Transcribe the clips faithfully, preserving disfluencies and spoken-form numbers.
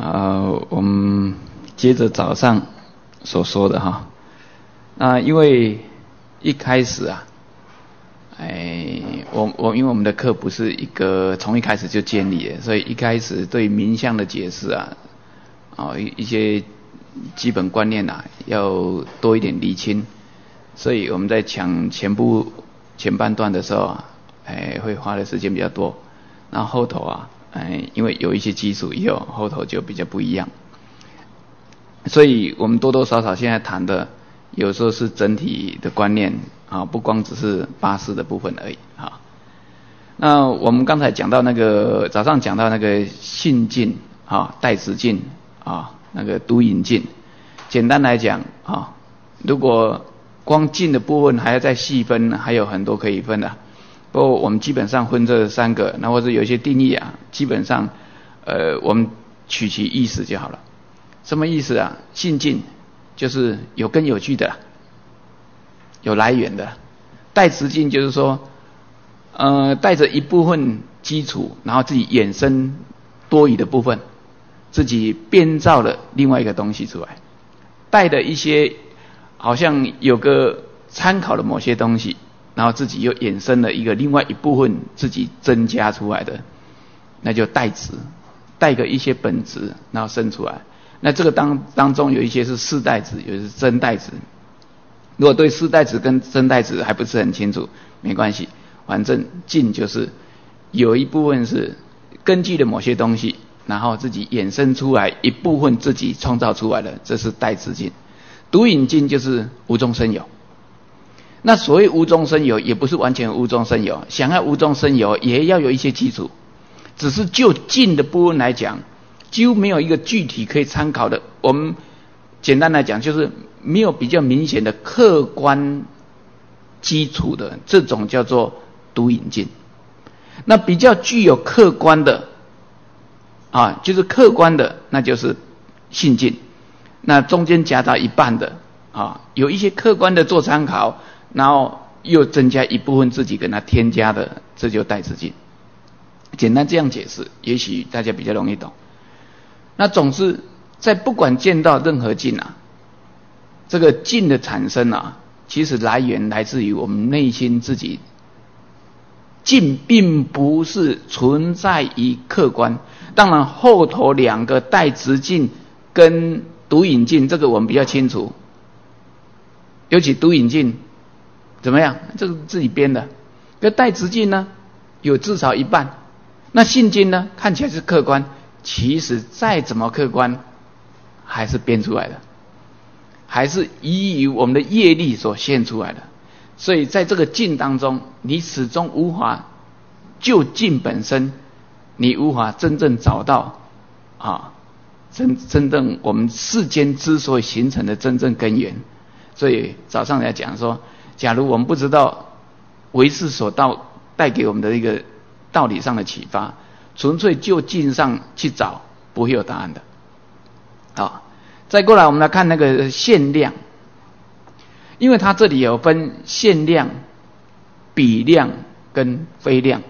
呃，我们接着早上所说的哈，那因为一开始啊，哎，我我因为我们的课不是一个从一开始就建立的，所以一开始对名相的解释啊，啊一一些基本观念啊，要多一点厘清，所以我们在讲前部前半段的时候啊，哎，会花的时间比较多，然后后头啊。哎，因为有一些基础以后，后头就比较不一样，所以我们多多少少现在谈的，有时候是整体的观念啊，不光只是八识的部分而已啊。那我们刚才讲到那个早上讲到那个性境啊、带子境啊、那个独隐境，简单来讲啊，如果光境的部分还要再细分，还有很多可以分的。不过我们基本上分这三个，那或者有一些定义啊，基本上，呃，我们取其意思就好了。什么意思啊？性境就是有根有据的啦，有来源的。带子境就是说，呃，带着一部分基础，然后自己衍生多余的部分，自己编造了另外一个东西出来，带的一些好像有个参考的某些东西。然后自己又衍生了一个另外一部分自己增加出来的，那就带质，带个一些本质，然后生出来。那这个当当中有一些是世代质，有些是真代质。如果对世代质跟真代质还不是很清楚，没关系，反正境就是有一部分是根据了某些东西，然后自己衍生出来一部分自己创造出来的，这是带质境。独隐境就是无中生有。那所谓无中生有，也不是完全无中生有，想要无中生有，也要有一些基础。只是就境的部分来讲，几乎没有一个具体可以参考的。我们简单来讲，就是没有比较明显的客观基础的，这种叫做独隐境。那比较具有客观的，啊，就是客观的，那就是性境。那中间夹杂一半的，啊，有一些客观的做参考。然后又增加一部分自己跟它添加的，这就带子境。简单这样解释，也许大家比较容易懂。那总之，在不管见到任何境啊，这个境的产生啊，其实来源来自于我们内心自己。境并不是存在于客观，当然后头两个带子境跟独隐境，这个我们比较清楚。尤其独隐境。怎么样？这个自己编的。可带子境呢，有至少一半。那性境呢，看起来是客观，其实再怎么客观，还是编出来的，还是依于我们的业力所现出来的。所以在这个境当中，你始终无法就境本身，你无法真正找到啊，真真正我们世间之所以形成的真正根源。所以早上来讲说。假如我们不知道唯识所道带给我们的一个道理上的启发，纯粹就境上去找，不会有答案的。好，再过来我们来看那个限量，因为它这里有分限量、比量跟非量。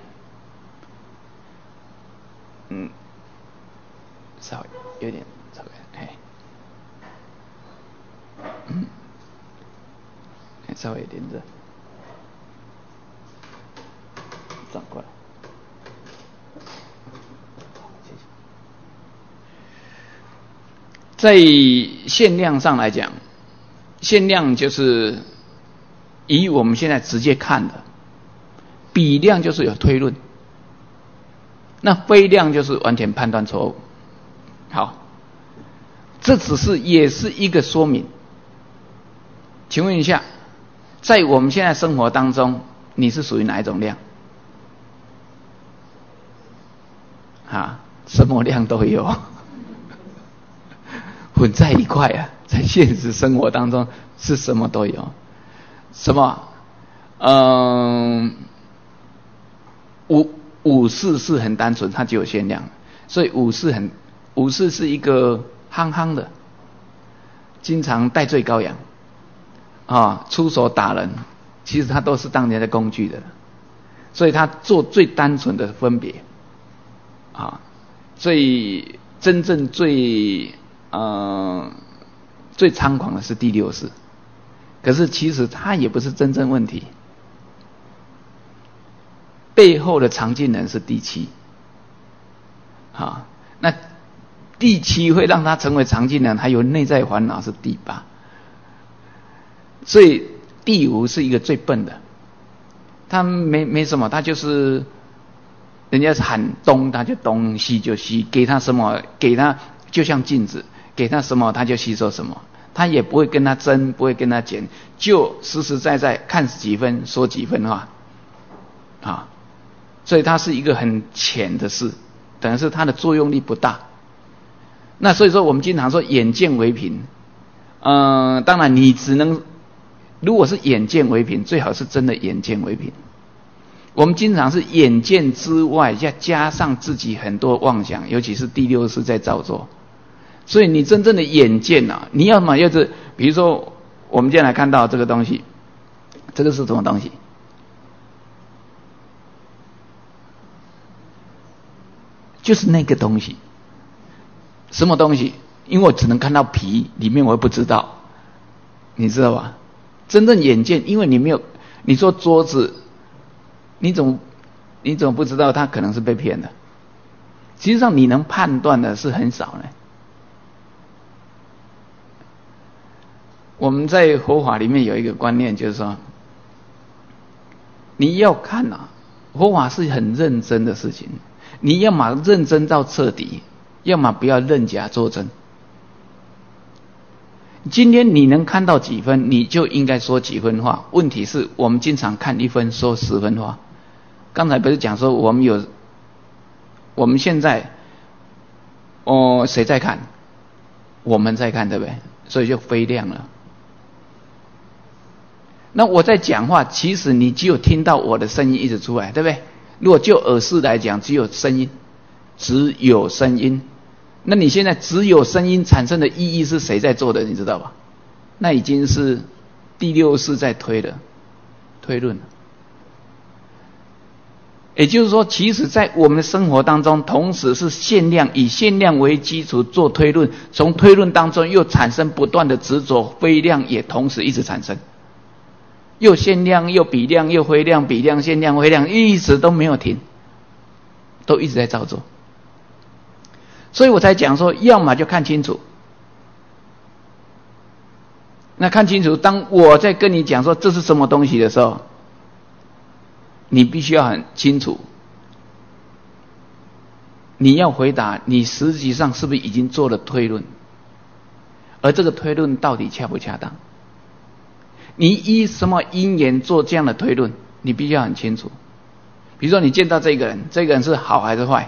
嗯，稍微有点，稍微，哎，嗯。稍微连着，转过来。在限量上来讲，限量就是以我们现在直接看的，比量就是有推论，那非量就是完全判断错误。好，这只是也是一个说明。请问一下。在我们现在生活当中，你是属于哪一种量？啊，什么量都有，混在一块啊！在现实生活当中是什么都有，什么？嗯，五五识是很单纯，它就有限量，所以五识很五识是一个憨憨的，经常戴罪羔羊。啊，出手打人，其实他都是当年的工具的，所以他做最单纯的分别，啊，所以真正最呃最猖狂的是第六识，可是其实它也不是真正问题，背后的常进人是第七。好，那第七会让他成为常进人，还有内在烦恼是第八，所以第五是一个最笨的，他没没什么，他就是人家喊东他就东，西就西，给他什么给他就像镜子，给他什么他就吸收什么，他也不会跟他争，不会跟他减，就实实在在看几分说几分话啊，所以它是一个很浅的事，等于是它的作用力不大。那所以说我们经常说眼见为凭，嗯、呃，当然你只能，如果是眼见为凭，最好是真的眼见为凭。我们经常是眼见之外，再加上自己很多妄想，尤其是第六识在造作。所以你真正的眼见啊，你要么要是，比如说我们今天来看到这个东西，这个是什么东西？就是那个东西。什么东西？因为我只能看到皮，里面我也不知道，你知道吧？真正眼见，因为你没有，你说桌子，你怎么你怎么不知道它可能是被骗的？实际上你能判断的是很少的。我们在佛法里面有一个观念，就是说，你要看啊，佛法是很认真的事情，你要么认真到彻底，要么不要认假作真。今天你能看到几分，你就应该说几分话。问题是我们经常看一分说十分话。刚才不是讲说我们有，我们现在，哦，谁在看？我们在看，对不对？所以就飞亮了。那我在讲话，其实你只有听到我的声音一直出来，对不对？如果就耳识来讲，只有声音，只有声音。那你现在只有声音产生的意义是谁在做的？你知道吧？那已经是第六识在推了，推论了。也就是说，其实在我们的生活当中，同时是限量，以限量为基础做推论，从推论当中又产生不断的执着，非量也同时一直产生，又限量又比量又非量，比量限量非量，一直都没有停，都一直在造作。所以我才讲说，要么就看清楚。那看清楚，当我在跟你讲说这是什么东西的时候，你必须要很清楚，你要回答你实际上是不是已经做了推论，而这个推论到底恰不恰当，你依什么因缘做这样的推论，你必须要很清楚。比如说你见到这个人，这个人是好还是坏，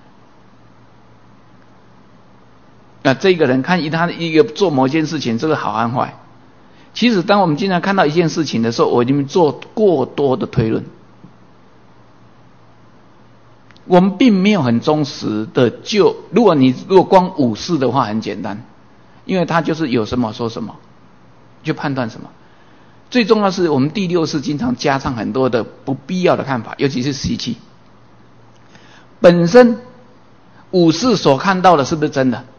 那这个人看他一个做某件事情，这个好还是坏。其实当我们经常看到一件事情的时候，我已经做过多的推论，我们并没有很忠实的就，如果你如果光五识的话很简单，因为它就是有什么说什么，就判断什么。最重要是我们第六识经常加上很多的不必要的看法，尤其是习气。本身五识所看到的是不是真的？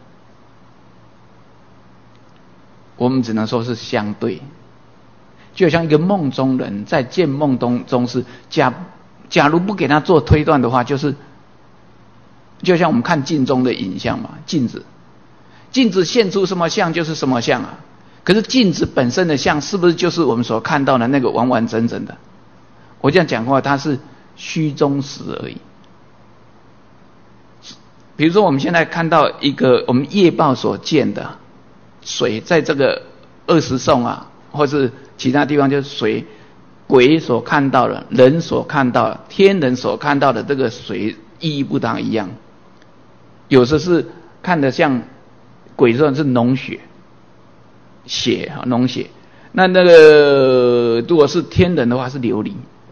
我们只能说是相对，就像一个梦中人在见梦中中是假假如不给他做推断的话，就是就像我们看镜中的影像嘛，镜子，镜子现出什么像就是什么像啊。可是镜子本身的像是不是就是我们所看到的那个完完整整的？我这样讲话，它是虚中实而已。比如说我们现在看到一个我们业报所见的水，在这个二十颂啊，或是其他地方，就是水，鬼所看到的，人所看到的，天人所看到的这个水意义不当一样。有时是看得像鬼说是脓血，血哈脓血，那那个如果是天人的话是琉璃。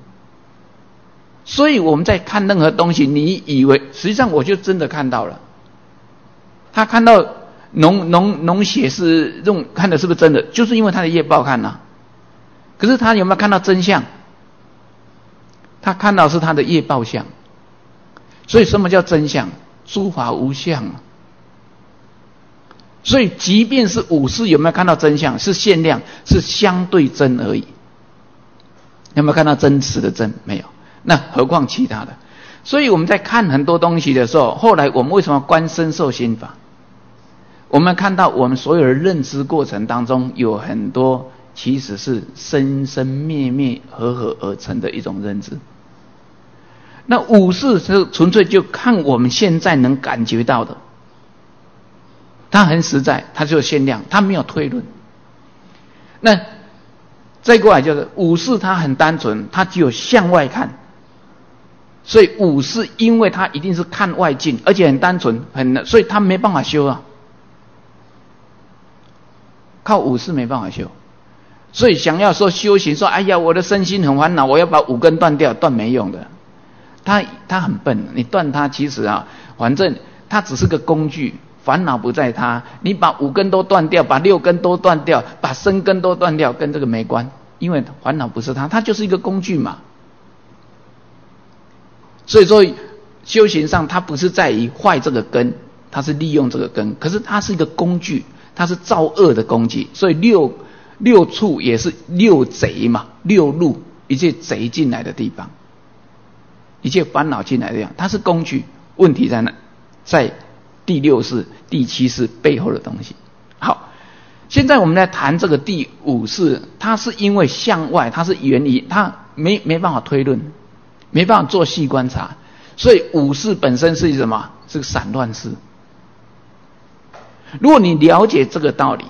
所以我们在看任何东西，你以为实际上我就真的看到了，他看到脓脓脓血是用看的是不是真的？就是因为他的业报看啊。可是他有没有看到真相？他看到是他的业报相。所以什么叫真相？诸法无相啊。 所以即便是五识有没有看到真相，是限量，是相对真而已。有没有看到真实的真？没有。那何况其他的？所以我们在看很多东西的时候，后来我们为什么观身受心法？我们看到我们所有的认知过程当中，有很多其实是生生灭灭合合而成的一种认知。那五识是纯粹就看我们现在能感觉到的，它很实在，它就有限量，它没有推论。那再过来就是五识，它很单纯，它只有向外看。所以五识因为它一定是看外境，而且很单纯，很所以它没办法修啊。靠五识没办法修，所以想要说修行，说哎呀，我的身心很烦恼，我要把五根断掉，断没用的。他他很笨，你断它其实啊，反正它只是个工具，烦恼不在它。你把五根都断掉，把六根都断掉，把身根都断掉，跟这个没关，因为烦恼不是它，它就是一个工具嘛。所以说修行上它不是在于坏这个根，它是利用这个根，可是它是一个工具，它是造恶的工具。所以六六处也是六贼嘛，六路一切贼进来的地方，一切烦恼进来的地方，它是工具。问题在哪？在第六识、第七识背后的东西。好，现在我们来谈这个第五识，它是因为向外，它是源于它没没办法推论，没办法做细观察，所以五识本身是什么？是个散乱识。如果你了解这个道理，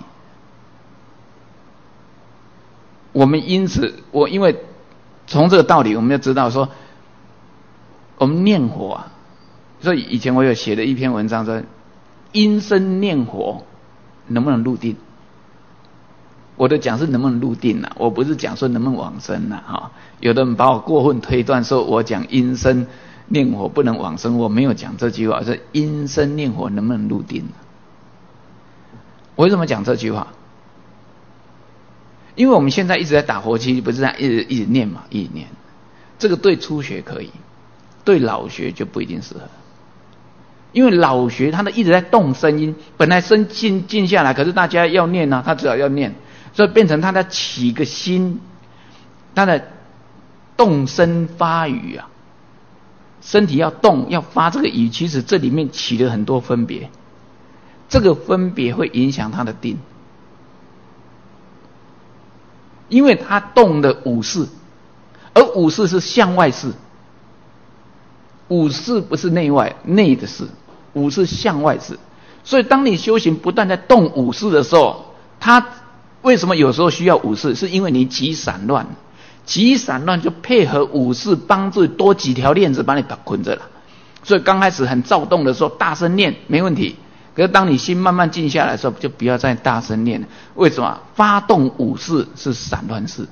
我们因此，我因为从这个道理，我们就知道说，我们念佛啊，所以以前我有写的一篇文章说，因身念佛能不能入定？我的讲是能不能入定啊，我不是讲说能不能往生啊。哈，有的人把我过分推断说我讲因身念佛不能往生，我没有讲这句话，是因身念佛能不能入定？我为什么讲这句话？因为我们现在一直在打佛七，不是在一直一直念嘛，一直念。这个对初学可以，对老学就不一定适合。因为老学他的一直在动声音，本来声静静下来，可是大家要念啊，他只好要念，所以变成他在起个心，他的动声发语啊，身体要动要发这个语，其实这里面起了很多分别。这个分别会影响他的定，因为他动的五识，而五识是向外识，五识不是内外内的识，五识向外识。所以当你修行不断在动五识的时候，他为什么有时候需要五识？是因为你极散乱，极散乱就配合五识帮助多几条链子把你把捆着了。所以刚开始很躁动的时候，大声念没问题。可是当你心慢慢静下来的时候，就不要再大声念了。为什么？发动五识是散乱识。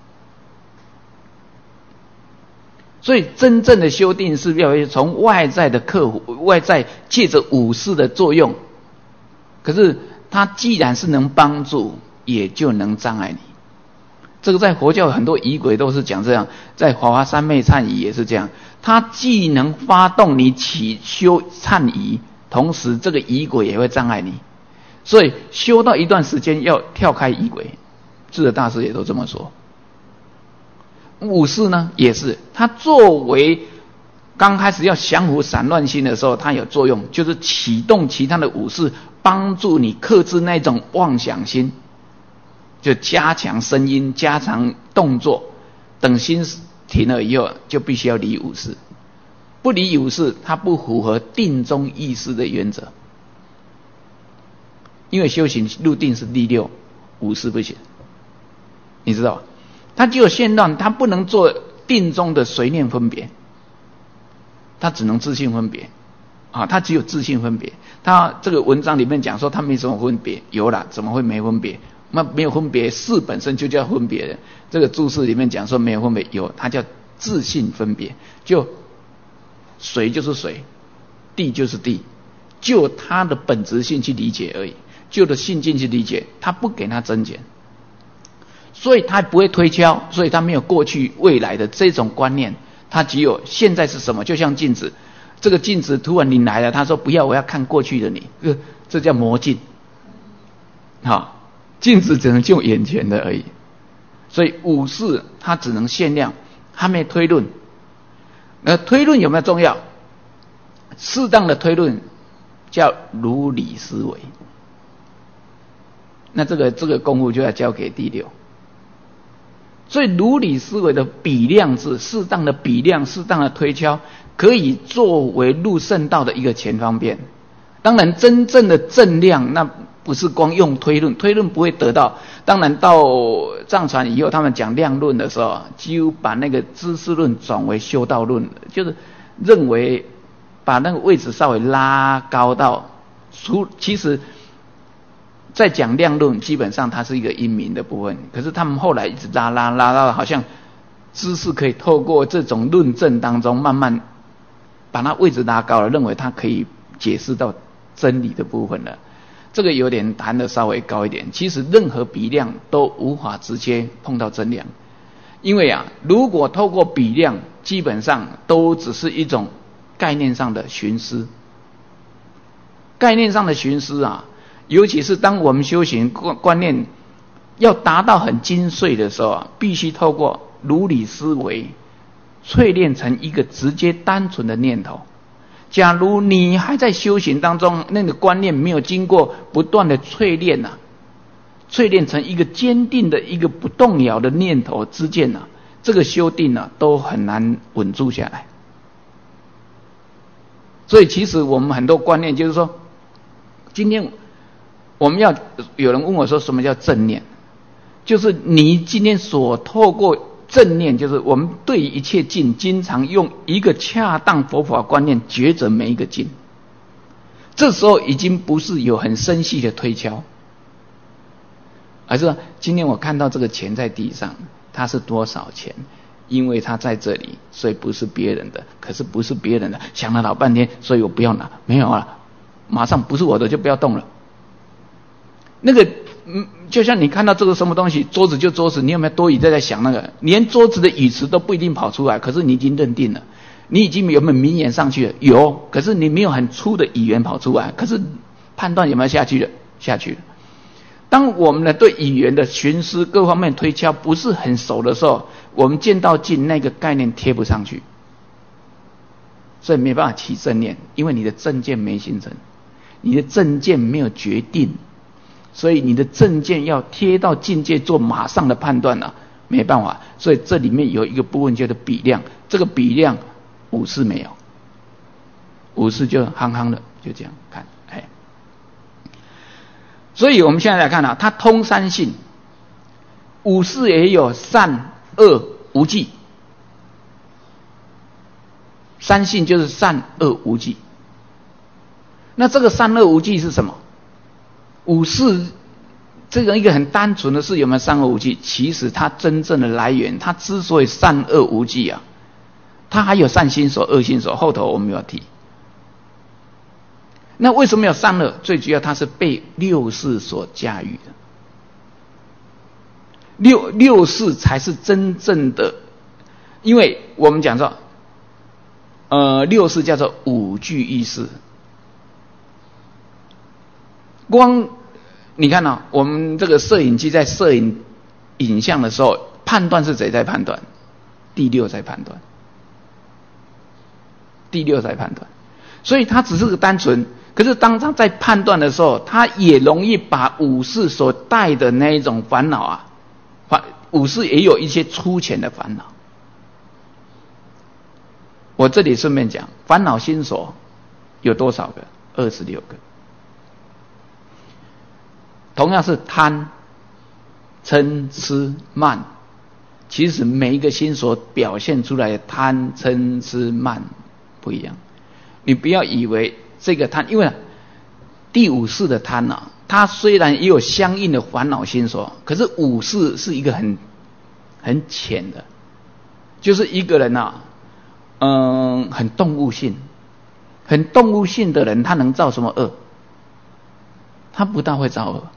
所以真正的修定是要从外在的克服，外在借着五识的作用。可是它既然是能帮助，也就能障碍你。这个在佛教很多仪轨都是讲这样，在华华三昧忏仪也是这样。它既能发动你起修忏仪，同时这个仪轨也会障碍你，所以修到一段时间要跳开仪轨，智者大师也都这么说。五识呢也是，它作为刚开始要降服散乱心的时候，它有作用，就是启动其他的五识，帮助你克制那种妄想心，就加强声音，加强动作，等心停了以后，就必须要离五识。不离五识，它不符合定中意识的原则。因为修行入定是第六，五识不行，你知道吧？它只有现段，它不能做定中的随念分别，它只能自性分别啊，它只有自性分别。它这个文章里面讲说它没什么分别，有啦，怎么会没分别？那没有分别，识本身就叫分别的。这个注释里面讲说没有分别，有，它叫自性分别，就水就是水，地就是地，就它的本质性去理解而已，就的性境去理解，它不给它增减，所以它不会推敲，所以它没有过去未来的这种观念，它只有现在是什么，就像镜子，这个镜子突然你来了，他说不要，我要看过去的你，呃，这叫魔镜， 好，镜子只能救眼前的而已。所以五事它只能限量，还没推论。那推论有没有重要？适当的推论叫如理思维。那这个这个功夫就要交给第六。所以如理思维的比量制，适当的比量，适当的推敲，可以作为入圣道的一个前方便。当然真正的正量，那不是光用推论，推论不会得到。当然到藏传以后，他们讲量论的时候，几乎把那个知识论转为修道论，就是认为把那个位置稍微拉高到，其实在讲量论，基本上它是一个因明的部分，可是他们后来一直拉拉拉到好像知识可以透过这种论证当中慢慢把它位置拉高了，认为它可以解释到真理的部分了。这个有点谈得稍微高一点。其实任何比量都无法直接碰到真量，因为啊，如果透过比量，基本上都只是一种概念上的寻思。概念上的寻思啊，尤其是当我们修行观念要达到很精髓的时候啊，必须透过如理思维淬炼成一个直接单纯的念头。假如你还在修行当中，那个观念没有经过不断的淬炼啊，淬炼成一个坚定的一个不动摇的念头之间啊，这个修定啊都很难稳住下来。所以其实我们很多观念就是说，今天我们要有人问我说什么叫正念，就是你今天所透过正念，就是我们对一切境经常用一个恰当佛法观念抉择每一个境，这时候已经不是有很深细的推敲，而是说今天我看到这个钱在地上，它是多少钱，因为它在这里，所以不是别人的，可是不是别人的，想了老半天，所以我不要拿，没有了，马上不是我的就不要动了。那个嗯，就像你看到这个什么东西，桌子就桌子，你有没有多余在在想那个？连桌子的语词都不一定跑出来，可是你已经认定了，你已经有没有明言上去了？有，可是你没有很粗的语言跑出来，可是判断有没有下去了？下去了。当我们呢对语言的寻思各方面推敲不是很熟的时候，我们见到境那个概念贴不上去，所以没办法起正念，因为你的正见没形成，你的正见没有决定。所以你的正见要贴到境界做马上的判断啊，没办法。所以这里面有一个部分叫做比量，这个比量五事没有，五事就夯夯的就这样看，哎。所以我们现在来看啊，它通三性，五事也有善恶无记，三性就是善恶无记。那这个善恶无记是什么？五事这个一个很单纯的事有没有善恶无记？其实它真正的来源，它之所以善恶无记啊，它还有善心所、恶心所，后头我们要提。那为什么有善恶？最主要它是被六事所驾驭的，六六事才是真正的，因为我们讲说，呃，六事叫做五具意识。光你看啊，我们这个摄影机在摄影影像的时候，判断是谁在判断？第六在判断，第六在判断。所以它只是个单纯，可是当他在判断的时候，他也容易把五事所带的那一种烦恼啊，五事也有一些粗浅的烦恼。我这里顺便讲，烦恼心所有多少个？二十六个。同样是贪、嗔、痴、慢，其实每一个心所表现出来的贪、嗔、痴、慢不一样。你不要以为这个贪，因为第五识的贪啊，它虽然也有相应的烦恼心所，可是五识是一个很很浅的，就是一个人啊，嗯，很动物性，很动物性的人，他能造什么恶？他不大会造恶。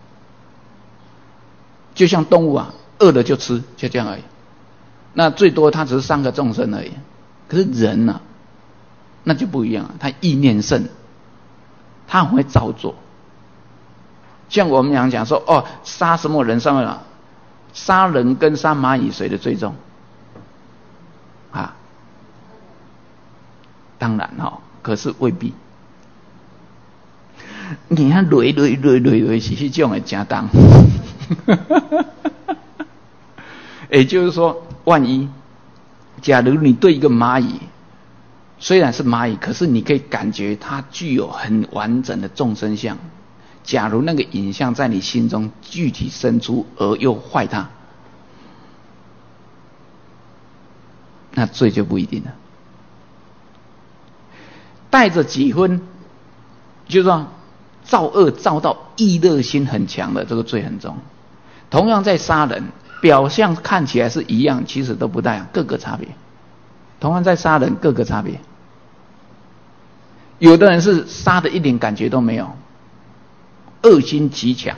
就像动物啊，饿了就吃，就这样而已。那最多他只是伤个众生而已。可是人啊，那就不一样了，他意念盛，他很会造作。 像我们讲讲说，哦，杀什么人杀什么，杀人跟杀蚂蚁谁的最重？啊，当然哈、哦，可是未必。你看累累累累累是这种的真重。也就是说，万一假如你对一个蚂蚁，虽然是蚂蚁，可是你可以感觉它具有很完整的众生相。假如那个影像在你心中具体生出，而又坏它，那罪就不一定了。带着几分，就是说造恶造到意乐心很强的，这个罪很重。同样在杀人，表象看起来是一样，其实都不大一样，各个差别。同样在杀人，各个差别。有的人是杀的一点感觉都没有，恶心极强。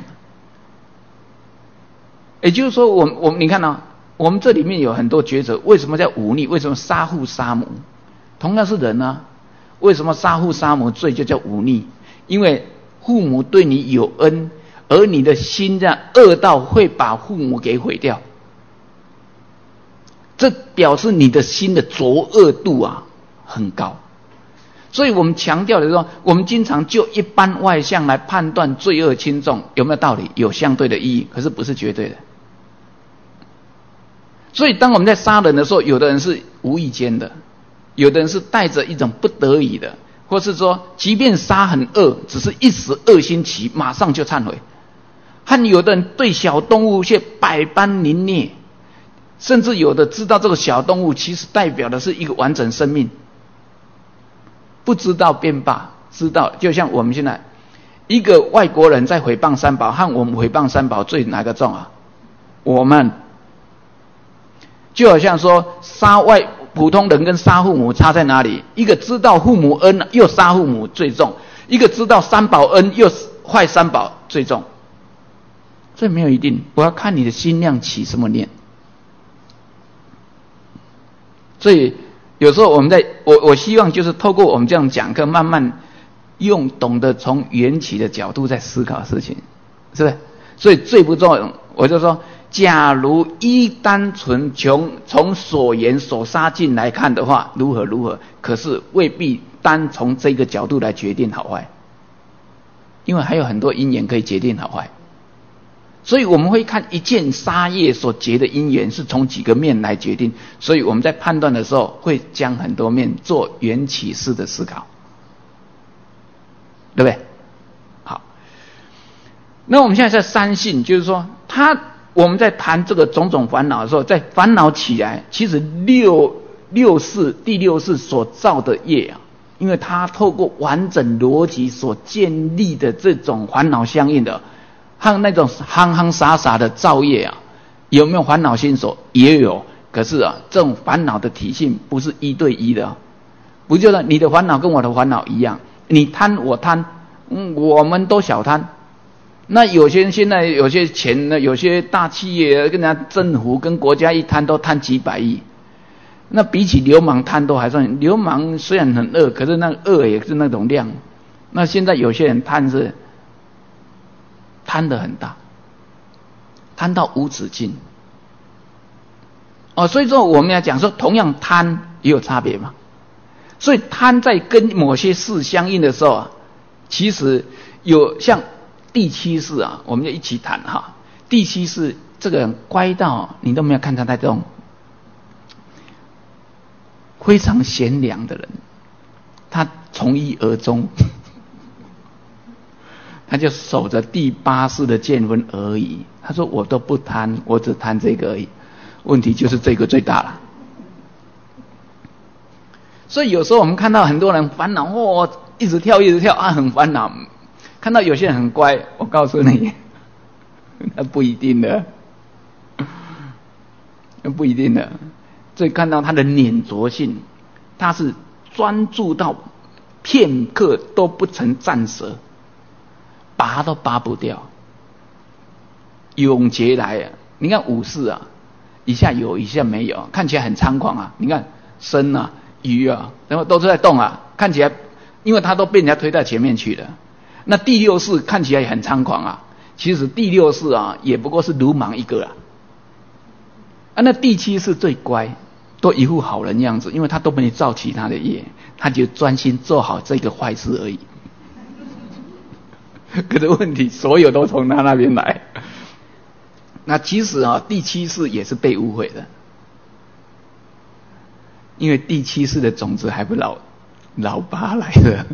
也就是说，我我你看啊，我们这里面有很多抉择，为什么叫忤逆？为什么杀父杀母？同样是人啊，为什么杀父杀母罪就叫忤逆？因为父母对你有恩，而你的心这样恶到会把父母给毁掉，这表示你的心的浊恶度啊很高。所以我们强调的是说，我们经常就一般外象来判断罪恶轻重，有没有道理？有相对的意义，可是不是绝对的。所以当我们在杀人的时候，有的人是无意间的，有的人是带着一种不得已的，或是说即便杀很恶，只是一时恶心起，马上就忏悔。和有的人对小动物却百般凌虐，甚至有的知道这个小动物其实代表的是一个完整生命，不知道便罢，知道就像我们现在一个外国人在诽谤三宝，和我们诽谤三宝罪哪个重啊？我们就好像说杀外普通人跟杀父母差在哪里？一个知道父母恩又杀父母最重，一个知道三宝恩又坏三宝最重。这没有一定，我要看你的心量起什么念。所以有时候我们在我我希望就是透过我们这样讲课，慢慢用懂得从缘起的角度在思考事情，是不是？所以最不重要，我就说，假如依单纯从从所言所杀尽来看的话，如何如何，可是未必单从这个角度来决定好坏，因为还有很多因缘可以决定好坏。所以我们会看一件杀业所结的因缘是从几个面来决定，所以我们在判断的时候会将很多面做缘起式的思考，对不对？好，那我们现在在三性，就是说他我们在谈这个种种烦恼的时候，在烦恼起来，其实六六世第六世所造的业啊，因为它透过完整逻辑所建立的这种烦恼相应的，和那种憨憨傻傻的造业啊，有没有烦恼心所？也有。可是啊，这种烦恼的体性不是一对一的，不就是你的烦恼跟我的烦恼一样？你贪我贪，嗯，我们都小贪。那有些现在有些钱呢，有些大企业跟人家政府跟国家一贪都贪几百亿，那比起流氓贪都还算，流氓虽然很恶，可是那个恶也是那种量。那现在有些人贪是贪得很大，贪到无止境。哦，所以说我们要讲说，同样贪也有差别嘛。所以贪在跟某些事相应的时候啊，其实有像第七世啊，我们就一起谈哈。第七世这个人乖到你都没有看他在这种非常贤良的人，他从一而终。他就守着第八世的见分而已。他说我都不贪，我只贪这个而已。问题就是这个最大了。所以有时候我们看到很多人烦恼，哦，一直跳一直跳啊，很烦恼。看到有些人很乖，我告诉你，那不一定的，那不一定的。所以看到他的粘着性，他是专注到片刻都不曾暂舍，拔都拔不掉，永劫来啊！你看武士啊，一下有一下没有，看起来很猖狂啊。你看生啊、鱼啊，然后都是在动啊，看起来，因为他都被人家推到前面去了。那第六世看起来也很猖狂啊， 其实第六世啊，也不过是鲁莽一个啊。啊，那第七世最乖，都一副好人样子，因为他都没造其他的业，他就专心做好这个坏事而已。可是问题，所有都从他那边来。那其实啊，第七世也是被误会的，因为第七世的种子还不老老八来的。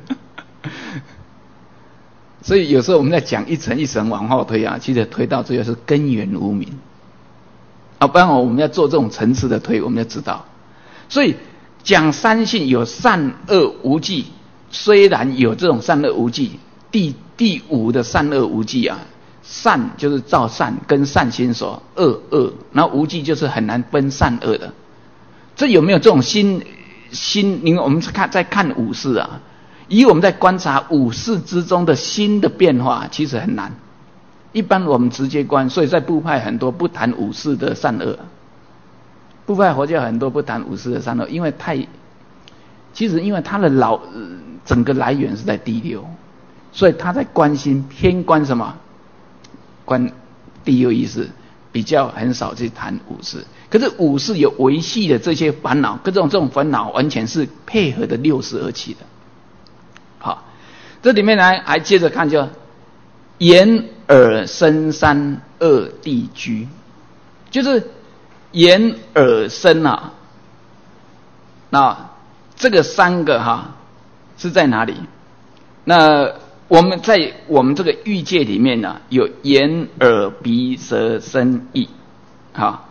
所以有时候我们在讲一层一层往后推啊，其实推到最后是根源无明啊，不然我们要做这种层次的推，我们就知道。所以讲三性有善恶无记，虽然有这种善恶无记，第第五的善恶无记啊，善就是造善跟善心所，恶恶，然后无记就是很难分善恶的。这有没有这种心心？你我们看在看五事啊，以我们在观察五事之中的心的变化，其实很难。一般我们直接观，所以在部派很多不谈五事的善恶，部派佛教很多不谈五事的善恶，因为太，其实因为它的老、呃、整个来源是在第六，所以他在观心偏观什么？观第六意识，比较很少去谈五事。可是五事有维系的这些烦恼，跟这种这种烦恼完全是配合的六事而起的。好，这里面来还接着看就眼耳身三恶地居，就是眼耳身啊，那这个三个哈是在哪里？那我们在我们这个欲界里面呢、啊，有眼耳鼻舌身意，好，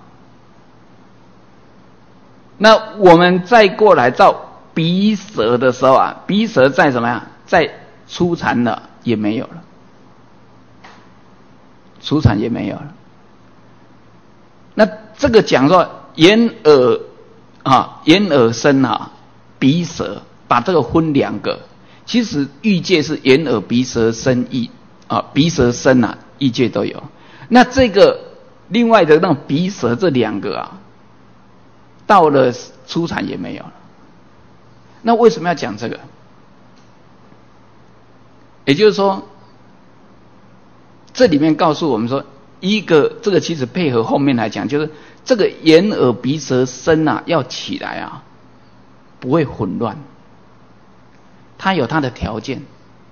那我们再过来到鼻舌的时候啊，鼻舌在什么呀？在初禅了也没有了，初禅也没有了。那这个讲说眼耳啊，眼耳身啊，鼻舌，把这个分两个。其实欲界是眼耳鼻舌身意啊，鼻舌身啊，欲界都有。那这个另外的那种鼻舌这两个啊，到了初禅也没有了。那为什么要讲这个？也就是说，这里面告诉我们说，一个这个其实配合后面来讲，就是这个眼耳鼻舌身啊，要起来啊，不会混乱。它有它的条件，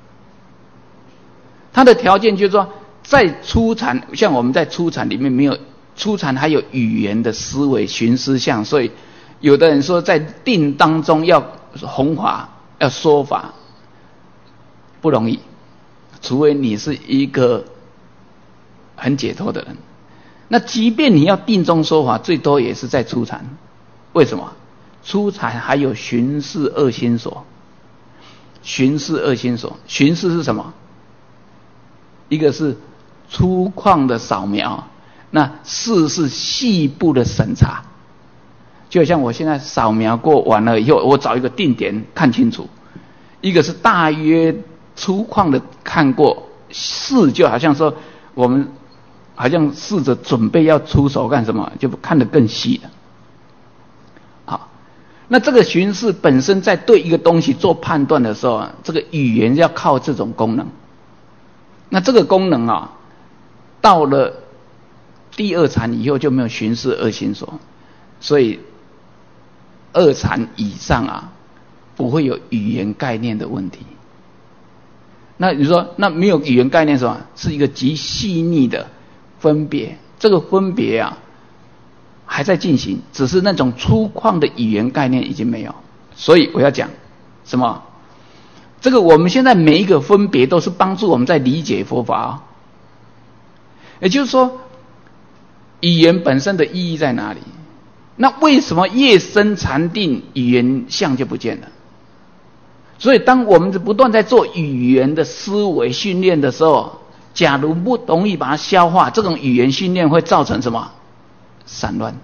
它的条件就是说，在初禅，像我们在初禅里面没有初禅，还有语言的思维、寻思相，所以有的人说在定当中要弘法、要说法不容易，除非你是一个很解脱的人。那即便你要定中说法，最多也是在初禅。为什么？初禅还有寻思二心所。寻思二心所，寻思是什么？一个是粗犷的扫描，那四是细部的审查。就像我现在扫描过完了以后，我找一个定点看清楚。一个是大约粗犷的看过，四就好像说我们好像试着准备要出手干什么，就看得更细了。好。那这个寻思本身在对一个东西做判断的时候啊，这个语言要靠这种功能。那这个功能啊，到了第二禅以后就没有寻思二心所，所以二禅以上啊，不会有语言概念的问题。那你说，那没有语言概念是什么？是一个极细腻的分别，这个分别啊。还在进行，只是那种粗犷的语言概念已经没有。所以我要讲什么？这个我们现在每一个分别都是帮助我们在理解佛法、哦。也就是说，语言本身的意义在哪里？那为什么夜深禅定语言相就不见了？所以当我们不断在做语言的思维训练的时候，假如不容易把它消化，这种语言训练会造成什么？散乱。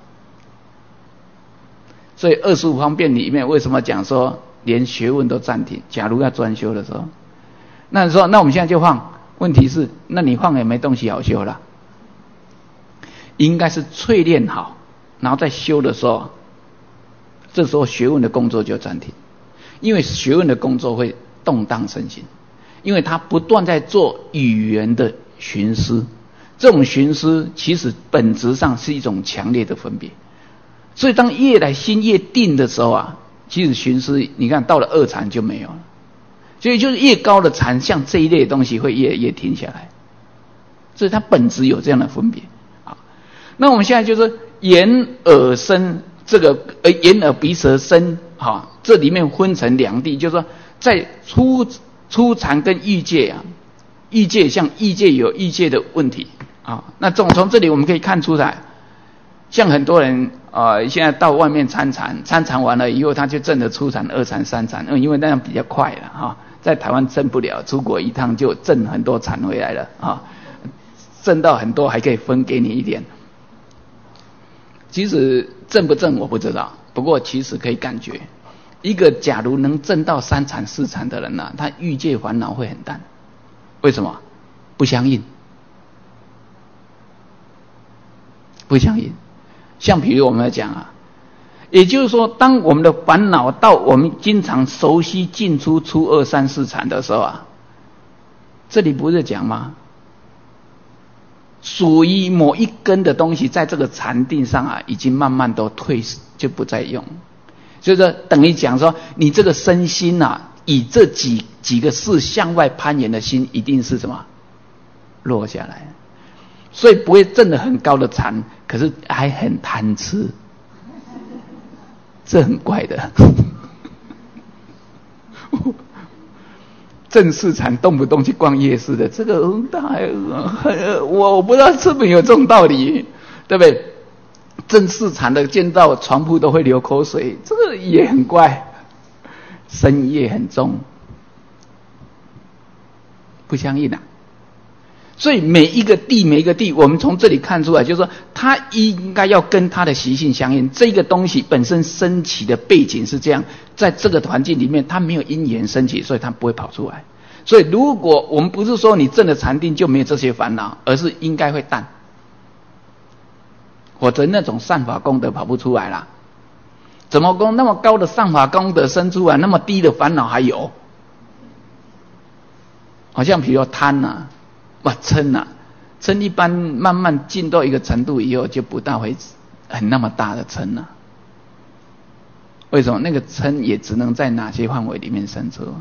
所以二十五方便里面为什么讲说连学问都暂停？假如要专修的时候，那你说那我们现在就放，问题是那你放也没东西好修了，应该是淬炼好，然后再修的时候，这时候学问的工作就暂停，因为学问的工作会动荡身心，因为他不断在做语言的寻思。这种寻思其实本质上是一种强烈的分别。所以当越来心越定的时候啊，其实寻思你看到了二禅就没有了。所以就是越高的禅，像这一类的东西会越越停下来。所以它本质有这样的分别啊。那我们现在就是眼耳身这个呃眼耳鼻舌身哈，这里面分成两地，就是说在初初禅跟欲界啊，欲界像欲界有欲界的问题啊。那从从这里我们可以看出来，像很多人啊、呃，现在到外面参禅，参禅完了以后，他就证了初禅、二禅、三禅，嗯，因为那样比较快了哈。在台湾证不了，出国一趟就证很多禅回来了啊，证到很多还可以分给你一点。其实证不证我不知道，不过其实可以感觉，一个假如能证到三禅四禅的人呢、啊，他欲界烦恼会很淡。为什么？不相应，不相应。像比如我们来讲啊，也就是说，当我们的烦恼到我们经常熟悉进出初二三四禅的时候啊，这里不是讲吗？属于某一根的东西，在这个禅定上啊，已经慢慢都退，就不再用。所以说，等于讲说，你这个身心啊，以这几几个事向外攀岩的心，一定是什么落下来，所以不会证得很高的禅，可是还很贪吃。这很怪的，正式禅动不动去逛夜市的，这个我我不知道是不是有这种道理，对不对？正式禅的见到床铺都会流口水，这个也很怪，深夜很重，不相应啊。所以每一个地每一个地，我们从这里看出来，就是说它应该要跟它的习性相应。这个东西本身升起的背景是这样，在这个环境里面，它没有因缘升起，所以它不会跑出来。所以如果我们不是说你证了禅定就没有这些烦恼，而是应该会淡，否则那种善法功德跑不出来啦。怎么功那么高的善法功德生出来，那么低的烦恼还有？好像比如贪啊。哇，嗔啊，嗔一般慢慢进到一个程度以后，就不大会很那么大的嗔了。为什么？那个嗔也只能在哪些范围里面生出？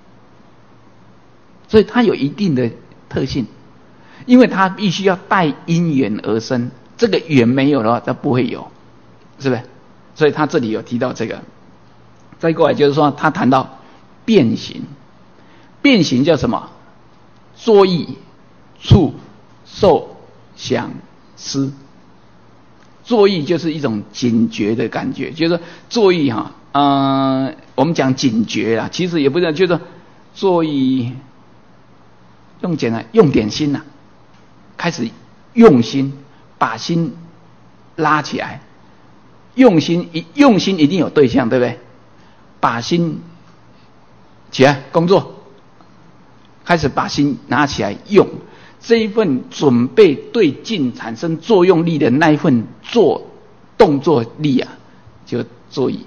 所以它有一定的特性，因为它必须要带因缘而生，这个缘没有的话，它不会有，是不是？所以他这里有提到这个。再过来就是说，他谈到变形，变形叫什么？作意。触、受、想、思，作意就是一种警觉的感觉，就是说作意哈，呃，我们讲警觉啊，其实也不是，就是说作意用简单用点心呐、啊，开始用心，把心拉起来，用心一用心一定有对象，对不对？把心起来工作，开始把心拿起来用。这一份准备对境产生作用力的那一份做动作力啊，就作意。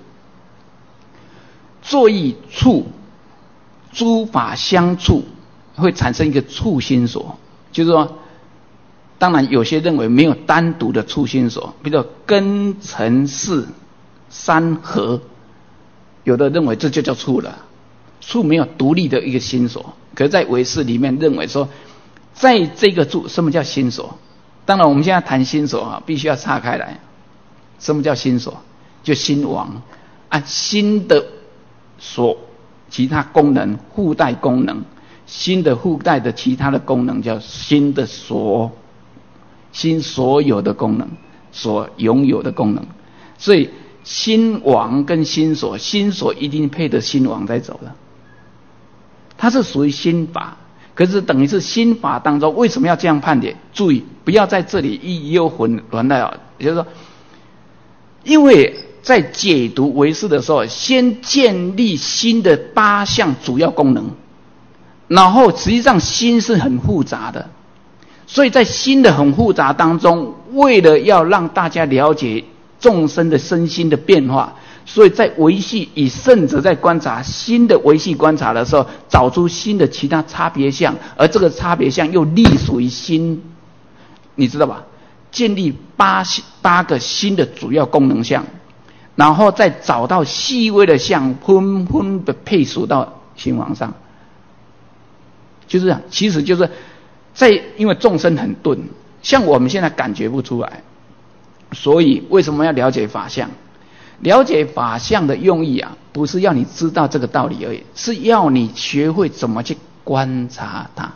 作意触，诸法相触，会产生一个触心所。就是说，当然有些认为没有单独的触心所，比如说根尘世三合，有的认为这就叫触了。触没有独立的一个心所，可是在唯识里面认为说，在这个住，什么叫心所？当然我们现在谈心所啊，必须要岔开来。什么叫心所？就心王，按心的所其他功能附带功能，心的附带的其他的功能叫心的所，心所有的功能，所拥有的功能。所以心王跟心所，心所一定配着心王在走的，它是属于心法。可是等于是心法当中，为什么要这样判点？注意，不要在这里一又混乱了。也就是说，因为在解读唯识的时候，先建立心的八项主要功能，然后实际上心是很复杂的，所以在心的很复杂当中，为了要让大家了解众生的身心的变化， 所以在维系以圣者在观察新的维系观察的时候，找出新的其他差别项，而这个差别项又隶属于新，你知道吧？建立八八个新的主要功能项，然后再找到细微的项，纷纷的配属到心王上，就是这样。其实就是在因为众生很钝，像我们现在感觉不出来，所以为什么要了解法相？了解法相的用意啊，不是要你知道这个道理而已，是要你学会怎么去观察它。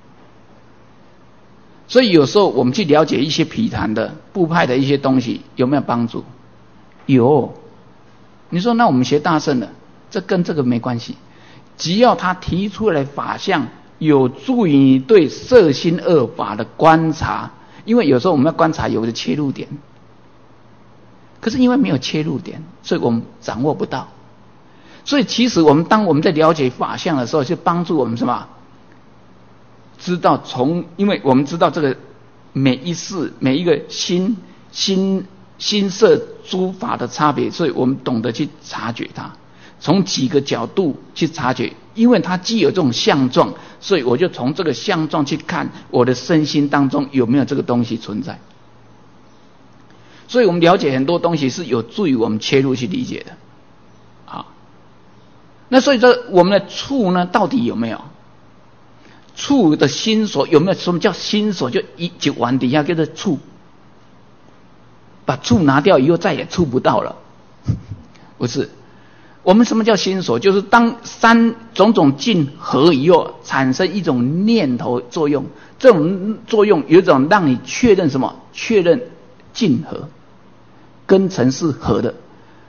所以有时候我们去了解一些毗昙的部派的一些东西，有没有帮助？有。你说那我们学大乘的，这跟这个没关系。只要他提出来法相，有助于你对色心二法的观察，因为有时候我们要观察有个切入点。可是因为没有切入点，所以我们掌握不到。所以其实我们当我们在了解法相的时候，就帮助我们什么？知道从，因为我们知道这个每一世每一个心心心色诸法的差别，所以我们懂得去察觉它，从几个角度去察觉。因为它既有这种相状，所以我就从这个相状去看我的身心当中有没有这个东西存在。所以我们了解很多东西是有助于我们切入去理解的，好。那所以说我们的触呢，到底有没有？触的心所有没有？什么叫心所？就一就往底下叫做触，把触拿掉以后再也触不到了，不是？我们什么叫心所？就是当三种种境合以后，产生一种念头作用，这种作用有一种让你确认什么？确认境合。根尘是合的，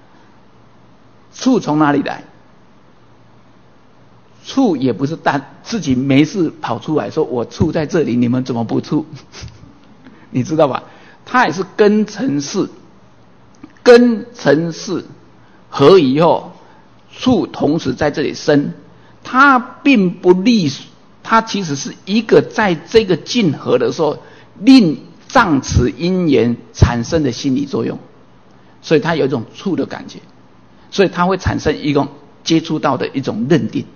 触从哪里来？触也不是单自己没事跑出来说我触在这里，你们怎么不触？你知道吧？它也是根尘是，根尘是合以后，触同时在这里生，它并不隶属，它其实是一个在这个境合的时候，令障此因缘产生的心理作用。所以它有一种触的感觉，所以它会产生一种接触到的一种认定。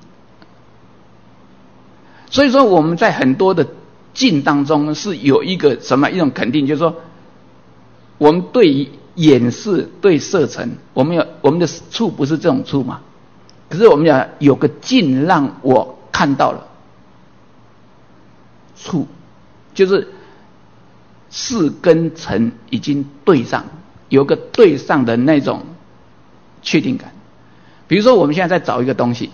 所以说我们在很多的境当中是有一个什么一种肯定，就是说我们对于眼视对色尘，我们有我们的触不是这种触嘛？可是我们要有个境让我看到了触，就是视跟尘已经对上。有个对上的那种确定感。比如说我们现在在找一个东西，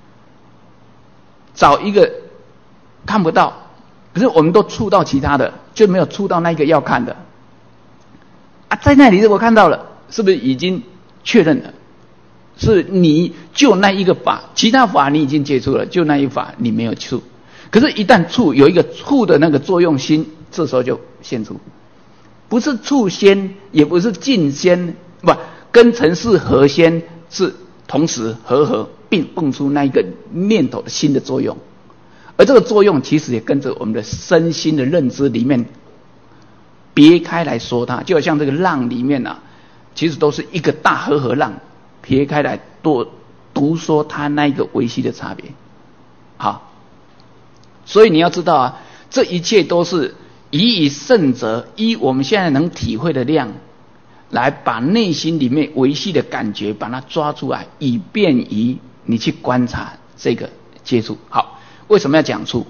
找一个看不到，可是我们都触到其他的，就没有触到那个要看的啊，在那里如果看到了，是不是已经确认了？是你就那一个法，其他法你已经接触了，就那一法你没有触。可是一旦触，有一个触的那个作用心，这时候就现出。不是触先，也不是境先，不，跟尘是合先，是同时合合并蹦出那一个念头的新的作用，而这个作用其实也跟着我们的身心的认知里面别开来说它，就好像这个浪里面啊，其实都是一个大和合浪，撇开来多独说它那一个维系的差别。好，所以你要知道啊，这一切都是以以圣者，依我们现在能体会的量，来把内心里面维系的感觉把它抓出来，以便于你去观察这个接触。好，为什么要讲触？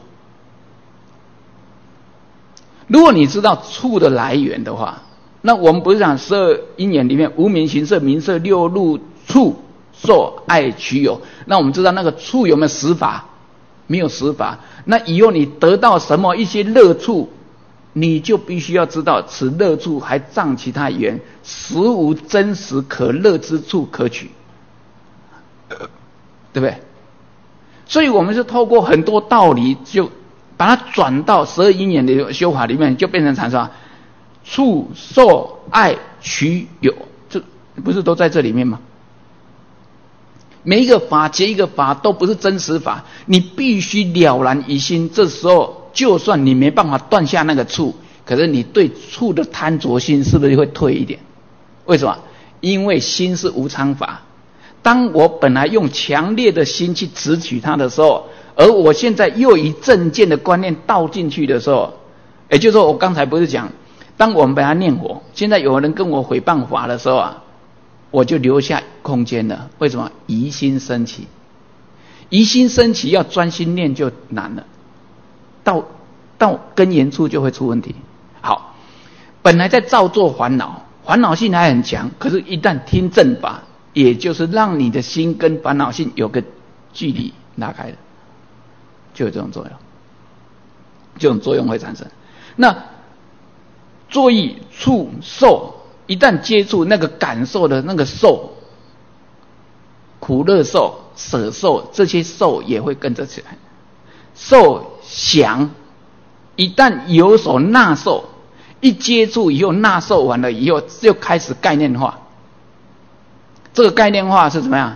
如果你知道触的来源的话，那我们不是讲十二因缘里面无明行识名色六入触受爱取有，那我们知道那个触有没有实法？没有实法。那以后你得到什么一些乐处，你就必须要知道此乐处还障其他缘，实无真实可乐之处可取，对不对？所以我们是透过很多道理，就把它转到十二因缘的修法里面，就变成产生触受爱取有，这不是都在这里面吗？每一个法结一个法都不是真实法，你必须了然于心。这时候就算你没办法断下那个触，可是你对触的贪着心是不是会退一点？为什么？ 因为心是无常法。当我本来用强烈的心去执取它的时候，而我现在又以正见的观念倒进去的时候，也就是说我刚才不是讲，当我们本来念佛，现在有人跟我诽谤法的时候啊，我就留下空间了。为什么？疑心升起，疑心升起要专心念就难了，到到根源处就会出问题。好，本来在造作烦恼，烦恼性还很强，可是一旦听正法，也就是让你的心跟烦恼性有个距离拉开了，就有这种作用，这种作用会产生。那作意触受，一旦接触那个感受的那个受，苦乐受、舍受，这些受也会跟着起来。受想，一旦有所纳受，一接触以后纳受完了以后，就开始概念化。这个概念化是怎么样？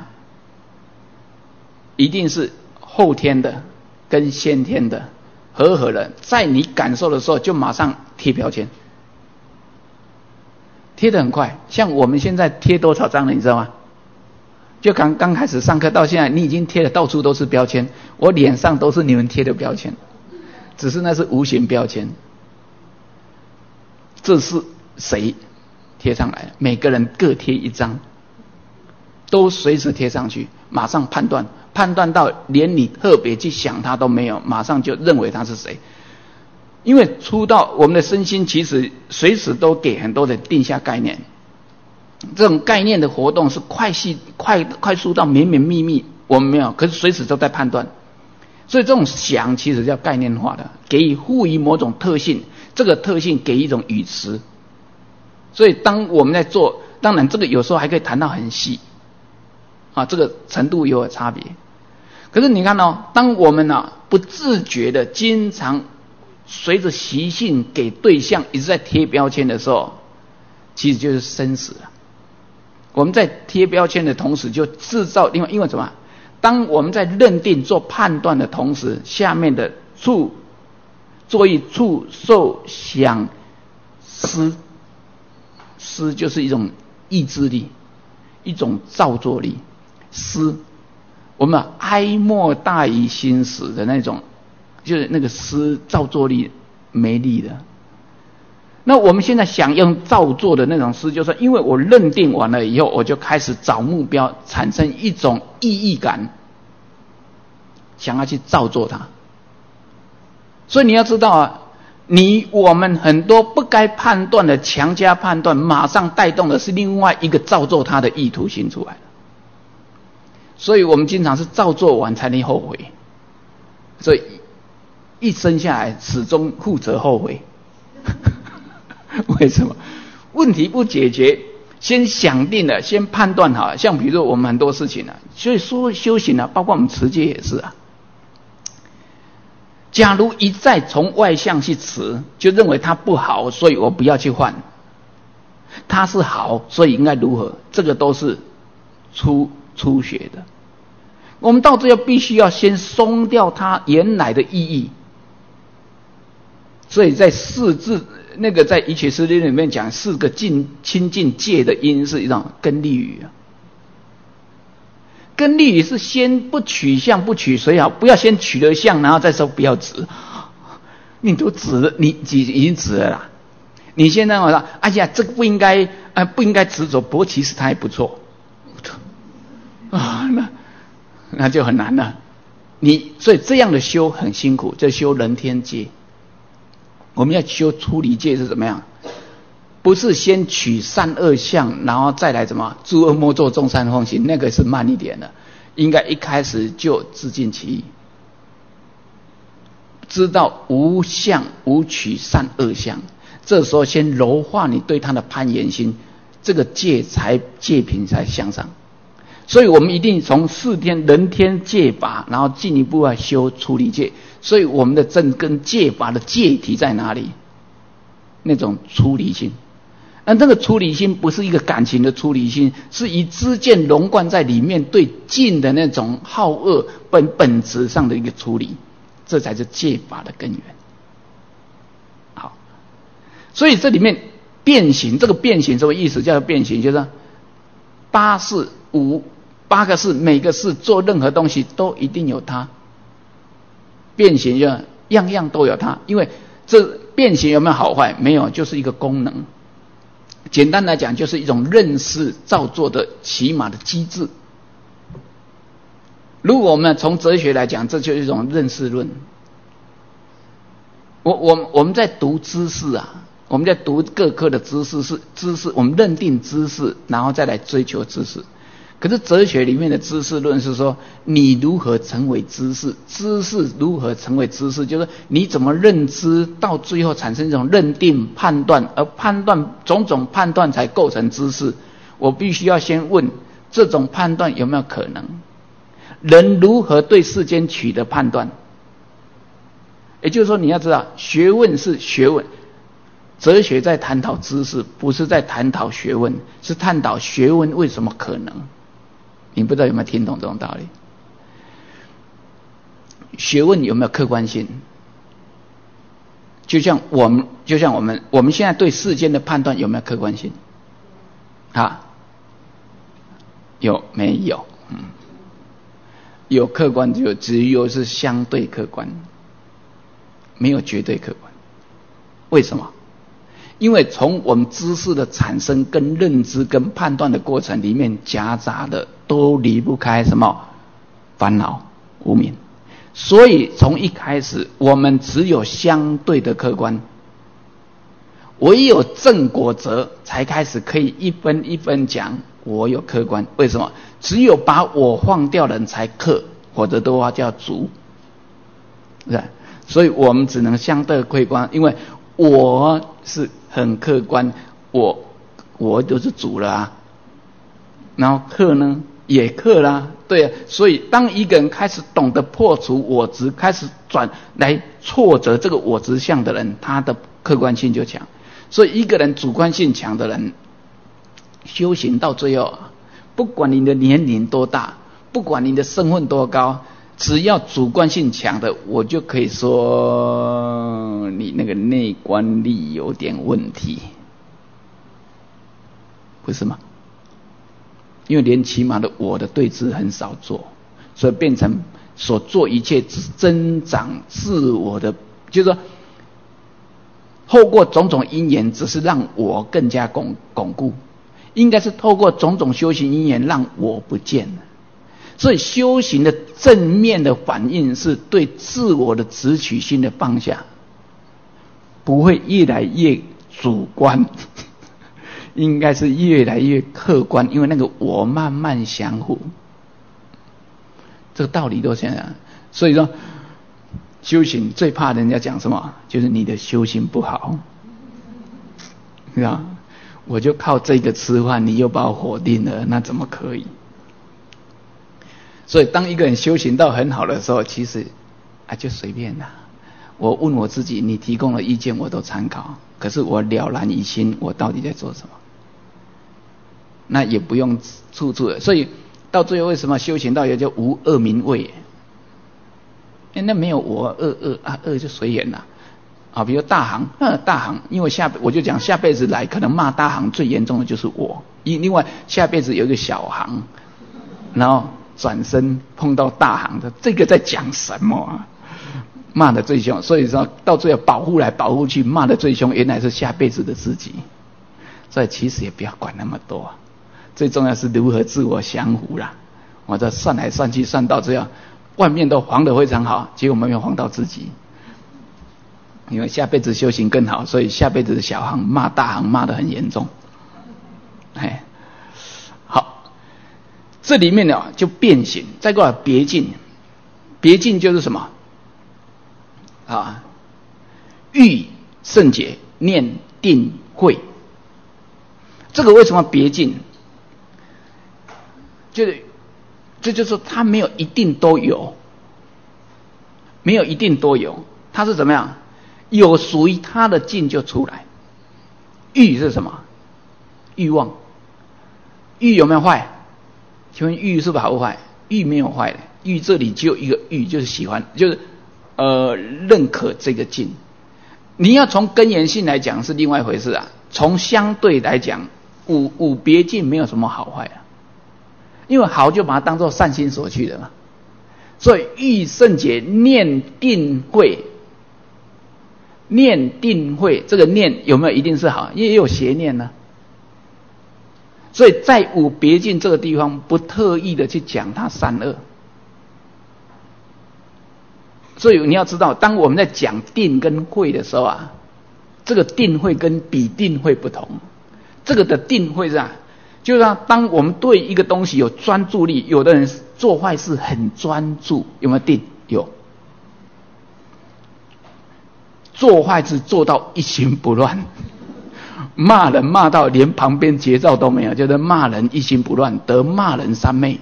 一定是后天的跟先天的合合了，在你感受的时候就马上贴标签，贴得很快。像我们现在贴多少张了，你知道吗？就刚刚开始上课到现在，你已经贴的到处都是标签，我脸上都是你们贴的标签，只是那是无形标签。这是谁贴上来的？每个人各贴一张，都随时贴上去，马上判断，判断到连你特别去想他都没有，马上就认为他是谁。因为出到我们的身心，其实随时都给很多人定下概念，这种概念的活动是快细快快速到绵绵密密，我们没有，可是随时都在判断。所以这种想其实叫概念化的，给予赋予某种特性，这个特性给一种语词。所以当我们在做，当然这个有时候还可以谈到很细啊，这个程度有差别。可是你看哦，当我们啊不自觉的经常随着习性给对象一直在贴标签的时候，其实就是生死了。我们在贴标签的同时，就制造另外，因为什么？当我们在认定做判断的同时，下面的触、作意、触、受、想、思，思就是一种意志力，一种造作力。思，我们哀莫大于心死的那种，就是那个思造作力没力的。那我们现在想用造作的那种思，就是因为我认定完了以后，我就开始找目标，产生一种意义感，想要去造作它。所以你要知道啊，你我们很多不该判断的强加判断，马上带动的是另外一个造作它的意图心出来的。所以我们经常是造作完才能后悔，所以一生下来始终负责后悔。为什么？问题不解决，先想定了，先判断好，像比如说我们很多事情啊，所以说修行啊，包括我们持戒也是啊。假如一再从外向去持，就认为它不好，所以我不要去换；它是好，所以应该如何？这个都是初初学的。我们到最后必须要先松掉它原来的意义。所以在四字那个在《一切师论》里面讲四个净清净戒的因是一种根利语啊。根利语是先不取相不取随好，不要先取了相，然后再说不要执。你都指了，你已经指了啦。你现在我说，哎呀，这个不应该，呃，不应该执着，不过其实它还不错啊，那那就很难了。你所以这样的修很辛苦，这修人天戒。我们要修出离戒是怎么样？不是先取善恶相，然后再来怎么诸恶莫作，众善奉行，那个是慢一点的。应该一开始就自尽其意，知道无相无取善恶相，这时候先柔化你对他的攀缘心，这个戒才戒品才向上。所以我们一定从四天人天戒法，然后进一步要修出离戒。所以我们的正跟戒法的戒体在哪里？那种出离心。而那个出离心不是一个感情的出离心，是以知见融贯在里面，对境的那种好恶本本质上的一个处理，这才是戒法的根源。好，所以这里面变形，这个变形什么意思？叫做变形，就是八事五八个事，每个事做任何东西都一定有它。变形就样样都有它，因为这变形有没有好坏？没有，就是一个功能。简单来讲，就是一种认识造作的起码的机制。如果我们从哲学来讲，这就是一种认识论。我我我们在读知识啊，我们在读各科的知识是知识，我们认定知识，然后再来追求知识。可是哲学里面的知识论是说，你如何成为知识，知识如何成为知识，就是你怎么认知，到最后产生一种认定判断，而判断种种判断才构成知识。我必须要先问，这种判断有没有可能？人如何对世间取得判断？也就是说，你要知道，学问是学问，哲学在探讨知识，不是在探讨学问，是探讨学问为什么可能。你不知道有没有听懂这种道理？学问有没有客观性？就像我们，就像我们，我们现在对世间的判断有没有客观性？啊，有没有？嗯，有客观，就只有是相对客观，没有绝对客观。为什么？因为从我们知识的产生跟认知跟判断的过程里面夹杂的都离不开什么？烦恼、无明。所以从一开始我们只有相对的客观，唯有正果则才开始可以一分一分讲我有客观。为什么？只有把我放掉人才客，否则的话叫足，是吧？所以我们只能相对客观，因为我是很客观，我我就是主了啊，然后客呢也客啦，对啊。所以当一个人开始懂得破除我执，开始转来挫折这个我执相的人，他的客观性就强。所以一个人主观性强的人，修行到最后，不管你的年龄多大，不管你的身份多高，只要主观性强的，我就可以说你那个内观力有点问题，不是吗？因为连起码的我的对峙很少做，所以变成所做一切增长自我的，就是说透过种种因缘，只是让我更加巩巩固，应该是透过种种修行因缘让我不见了。所以修行的正面的反应是对自我的执取心的放下，不会越来越主观，应该是越来越客观，因为那个我慢慢降服，这个道理都这样。所以说修行最怕人家讲什么，就是你的修行不好，是吧？我就靠这个吃饭，你又把我否定了，那怎么可以？所以当一个人修行到很好的时候，其实啊就随便啦。我问我自己，你提供的意见我都参考，可是我了然于心，我到底在做什么？那也不用处处的。所以到最后为什么修行到也叫无恶名位？因为那没有我恶恶啊，恶就随缘啦。啊，比如大行，呃，大行，因为下我就讲下辈子来，可能骂大行最严重的就是我。另外下辈子有一个小行，然后转身碰到大行的，这个在讲什么啊？骂得最凶，所以说到最后保护来保护去，骂得最凶，原来是下辈子的自己。所以其实也不要管那么多，最重要是如何自我降服啦。我这算来算去算到最后，外面都黄得非常好，结果没有黄到自己。因为下辈子修行更好，所以下辈子的小行骂大行骂得很严重。哎，好，这里面呢就变形，再过来别境，别境就是什么啊？欲圣解念定慧，这个为什么别境？就是这就是它没有一定都有，没有一定都有，它是怎么样？有属于它的境就出来。欲是什么？欲望。欲有没有坏？请问欲是不是好坏？欲没有坏的，欲这里只有一个欲，就是喜欢，就是呃认可这个境。你要从根源性来讲是另外一回事啊，从相对来讲，五五别境没有什么好坏啊。 因为好就把它当作善心所去的嘛。所以欲圣解念定慧，念定慧这个念有没有一定是好？因为也有邪念呢、啊。所以在五别境这个地方不特意的去讲它善恶。所以你要知道，当我们在讲定跟慧的时候啊，这个定慧跟比定慧不同。这个的定慧是啊，就是说当我们对一个东西有专注力，有的人做坏事很专注，有没有定？有。做坏事做到一心不乱，骂人骂到连旁边节奏都没有，就是骂人一心不乱，得骂人三昧。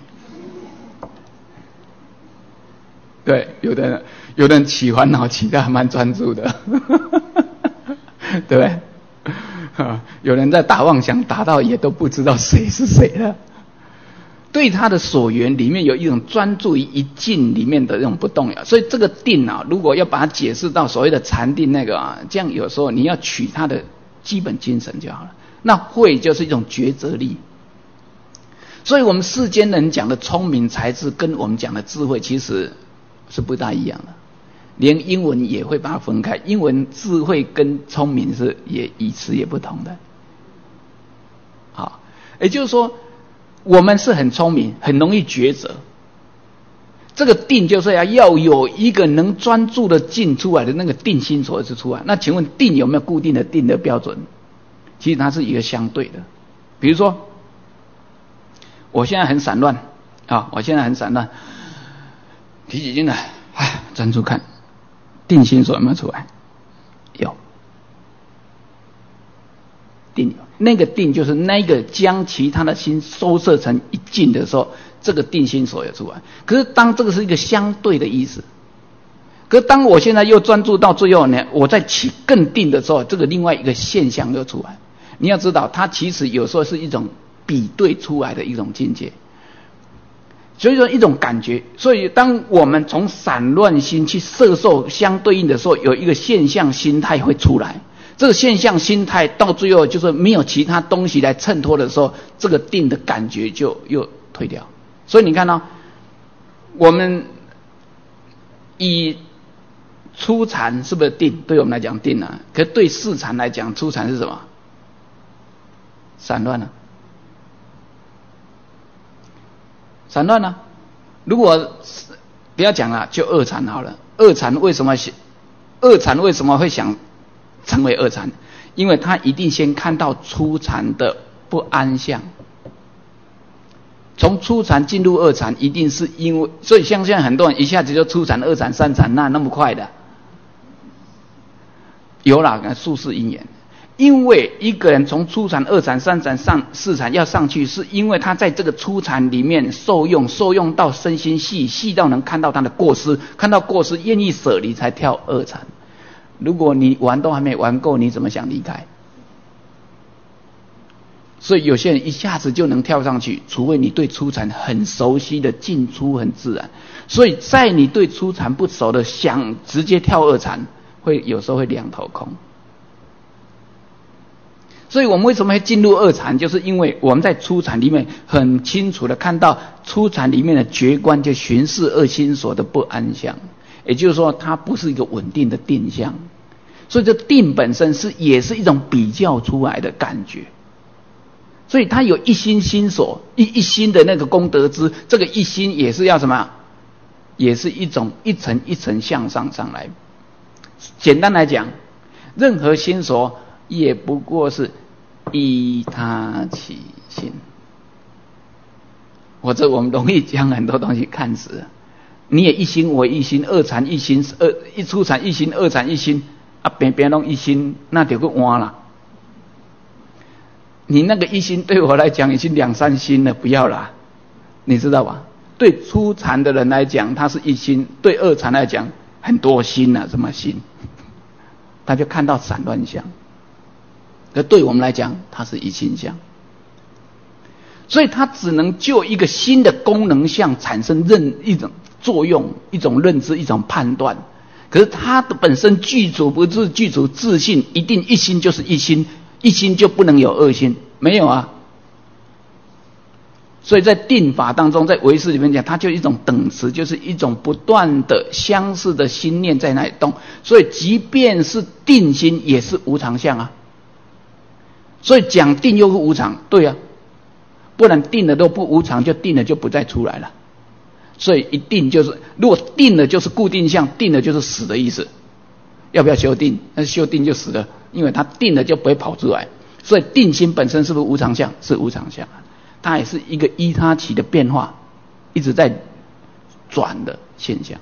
对，有的人有的人起烦恼起得还蛮专注的，对不对？有人在打妄想，打到也都不知道谁是谁了。对他的所缘里面有一种专注于一境里面的这种不动摇，所以这个定啊，如果要把它解释到所谓的禅定那个啊，这样有时候你要取它的基本精神就好了。那慧就是一种抉择力。所以我们世间人讲的聪明才智，跟我们讲的智慧其实是不大一样的。连英文也会把它分开，英文智慧跟聪明是也语词也不同的。好，也就是说，我们是很聪明，很容易抉择。这个定就是要要有一个能专注的境出来的那个定心所是出来。那请问定有没有固定的定的标准？其实它是一个相对的。比如说，我现在很散乱啊，我现在很散乱，提起劲来，哎，专注看。定心所有没有出来？有，定有。那个定就是那个将其他的心收摄成一境的时候，这个定心所有出来。可是当这个是一个相对的意思，可是当我现在又专注到最后呢，我在起更定的时候，这个另外一个现象又出来。你要知道，它其实有时候是一种比对出来的一种境界。所以说一种感觉，所以当我们从散乱心去摄受相对应的时候，有一个现象心态会出来。这个现象心态到最后就是没有其他东西来衬托的时候，这个定的感觉就又退掉。所以你看到、哦、我们以初禅是不是定？对我们来讲定啊，可是对四禅来讲，初禅是什么？散乱啊。散乱呢？如果不要讲了，就二禅好了。二禅为什么二禅为什么会想成为二禅？因为他一定先看到初禅的不安相。从初禅进入二禅，一定是因为，所以像现在很多人一下子就初禅、二禅、三禅，那那么快的，有啦，术士因缘。因为一个人从初禅、二禅、三禅、上四禅要上去，是因为他在这个初禅里面受用，受用到身心细，细到能看到他的过失，看到过失愿意舍离才跳二禅。如果你玩都还没玩够，你怎么想离开？所以有些人一下子就能跳上去，除非你对初禅很熟悉的进出很自然。所以在你对初禅不熟的，想直接跳二禅，会有时候会两头空。所以我们为什么会进入二禅，就是因为我们在初禅里面很清楚的看到初禅里面的觉观，就巡视二心所的不安相，也就是说它不是一个稳定的定相。所以这定本身是也是一种比较出来的感觉。所以它有一心心所，一一心的那个功德之，这个一心也是要什么？也是一种一层一层向上上来。简单来讲，任何心所也不过是依他起心。或者我们容易将很多东西看死，你也一心，我一心，二禅一心，二一初禅一心，二禅一心，啊，边边拢一心，那就个弯了。你那个一心对我来讲已经两三心了，不要啦，你知道吧？对初禅的人来讲，他是一心；对二禅来讲，很多心啊，什么心？他就看到散乱相。可对我们来讲，它是一心相，所以它只能就一个新的功能相产生认一种作用、一种认知、一种判断。可是它的本身具足不是具足自信，一定一心就是一心，一心就不能有二心，没有啊。 所以在定法当中，在唯识里面讲，它就一种等持，就是一种不断的相似的心念在那里动。所以即便是定心，也是无常相啊。所以讲定又是无常，对啊，不然定了都不无常，就定了就不再出来了。所以一定就是，如果定了就是固定相，定了就是死的意思。要不要修定？那修定就死了，因为它定了就不会跑出来。所以定心本身是不是无常相？是无常相，它也是一个依他起的变化，一直在转的现象，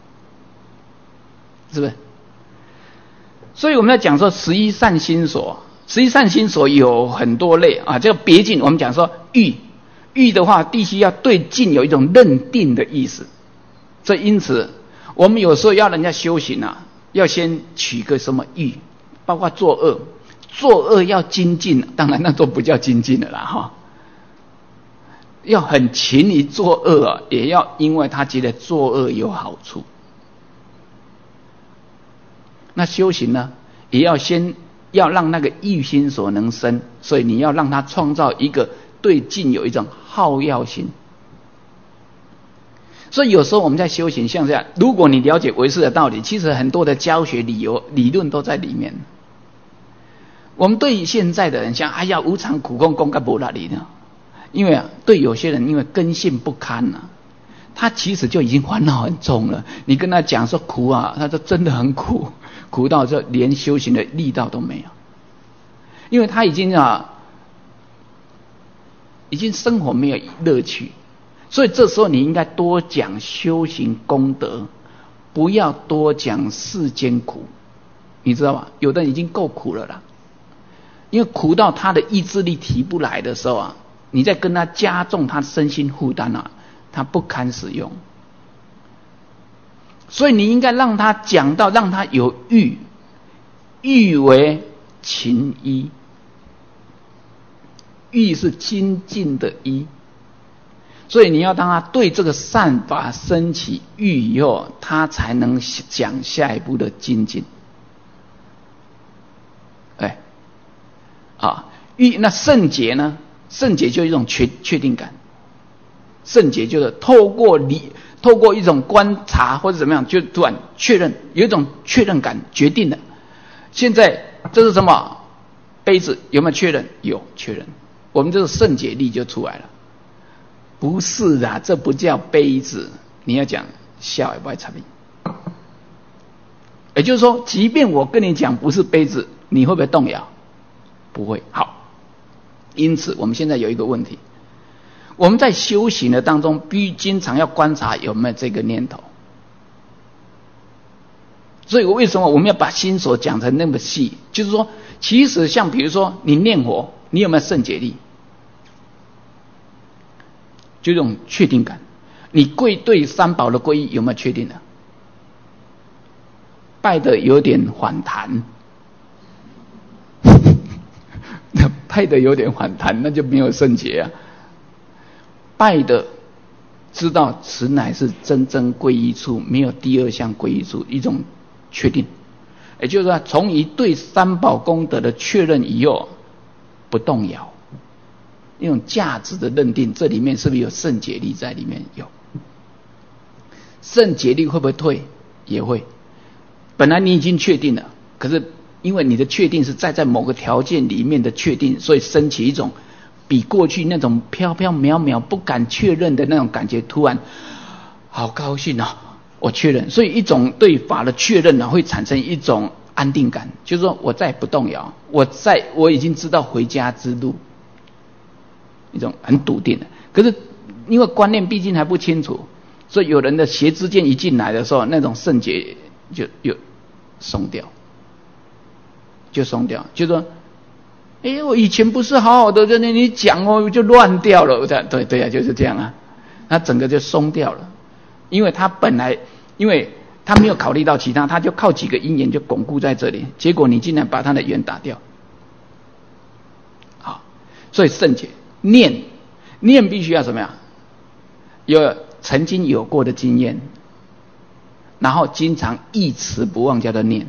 是不是？所以我们要讲说十一善心所，十一善心所有很多类啊。这个别境，我们讲说欲，欲的话必须要对境有一种认定的意思。所以因此，我们有时候要人家修行啊，要先取个什么欲，包括作恶。作恶要精进，当然那都不叫精进了啦哈。要很勤于作恶啊，也要因为他觉得作恶有好处。那修行呢，也要先要让那个欲心所能生，所以你要让他创造一个对境有一种好要心。所以有时候我们在修行，像这样，如果你了解唯识的道理，其实很多的教学理由理论都在里面。我们对于现在的人像哎呀无常苦空空干不那里呢？因为啊，对有些人因为根性不堪啊，他其实就已经烦恼很重了。你跟他讲说苦啊，他说真的很苦，苦到这连修行的力道都没有，因为他已经啊，已经生活没有乐趣。所以这时候你应该多讲修行功德，不要多讲世间苦，你知道吗？有的人已经够苦了啦。因为苦到他的意志力提不来的时候啊，你再跟他加重他身心负担啊，他不堪使用。所以你应该让他讲到，让他有欲，欲为勤依，欲是精进的依。所以你要当他对这个善法升起欲以后，他才能讲下一步的精进。哎。啊，欲那圣解呢？圣解就一种确确定感。圣解就是透过理，透过一种观察或者怎么样，就突然确认，有一种确认感，决定了。现在这是什么？杯子有没有确认？有确认。我们这个圣解力就出来了。不是啊，这不叫杯子。你要讲笑也不会差别。也就是说，即便我跟你讲不是杯子，你会不会动摇？不会。好，因此我们现在有一个问题，我们在修行的当中必须经常要观察有没有这个念头。所以为什么我们要把心所讲成那么细？就是说，其实像比如说你念佛，你有没有圣解力？就这种确定感。你跪对三宝的皈依有没有确定的？拜的有点反弹。拜的有点反弹，那就没有圣洁啊。拜的知道此乃是真正皈依处，没有第二项皈依处，一种确定。也就是说，从一对三宝功德的确认以后，不动摇，一种价值的认定，这里面是不是有圣洁力在里面？有。圣洁力会不会退？也会。本来你已经确定了，可是因为你的确定是在在某个条件里面的确定，所以升起一种比过去那种飘飘渺渺不敢确认的那种感觉，突然好高兴啊！我确认，所以一种对法的确认呢，会产生一种安定感，就是说我再也不动摇，我在我已经知道回家之路，一种很笃定的。可是因为观念毕竟还不清楚，所以有人的邪知见一进来的时候，那种圣洁就又松掉。就松掉，就说，哎，我以前不是好好的，在那里讲哦，就乱掉了。对对啊，就是这样啊，他整个就松掉了，因为他本来，因为他没有考虑到其他，他就靠几个因缘就巩固在这里，结果你竟然把他的缘打掉，好，所以圣解念念必须要怎么样？有曾经有过的经验，然后经常一词不忘叫做念。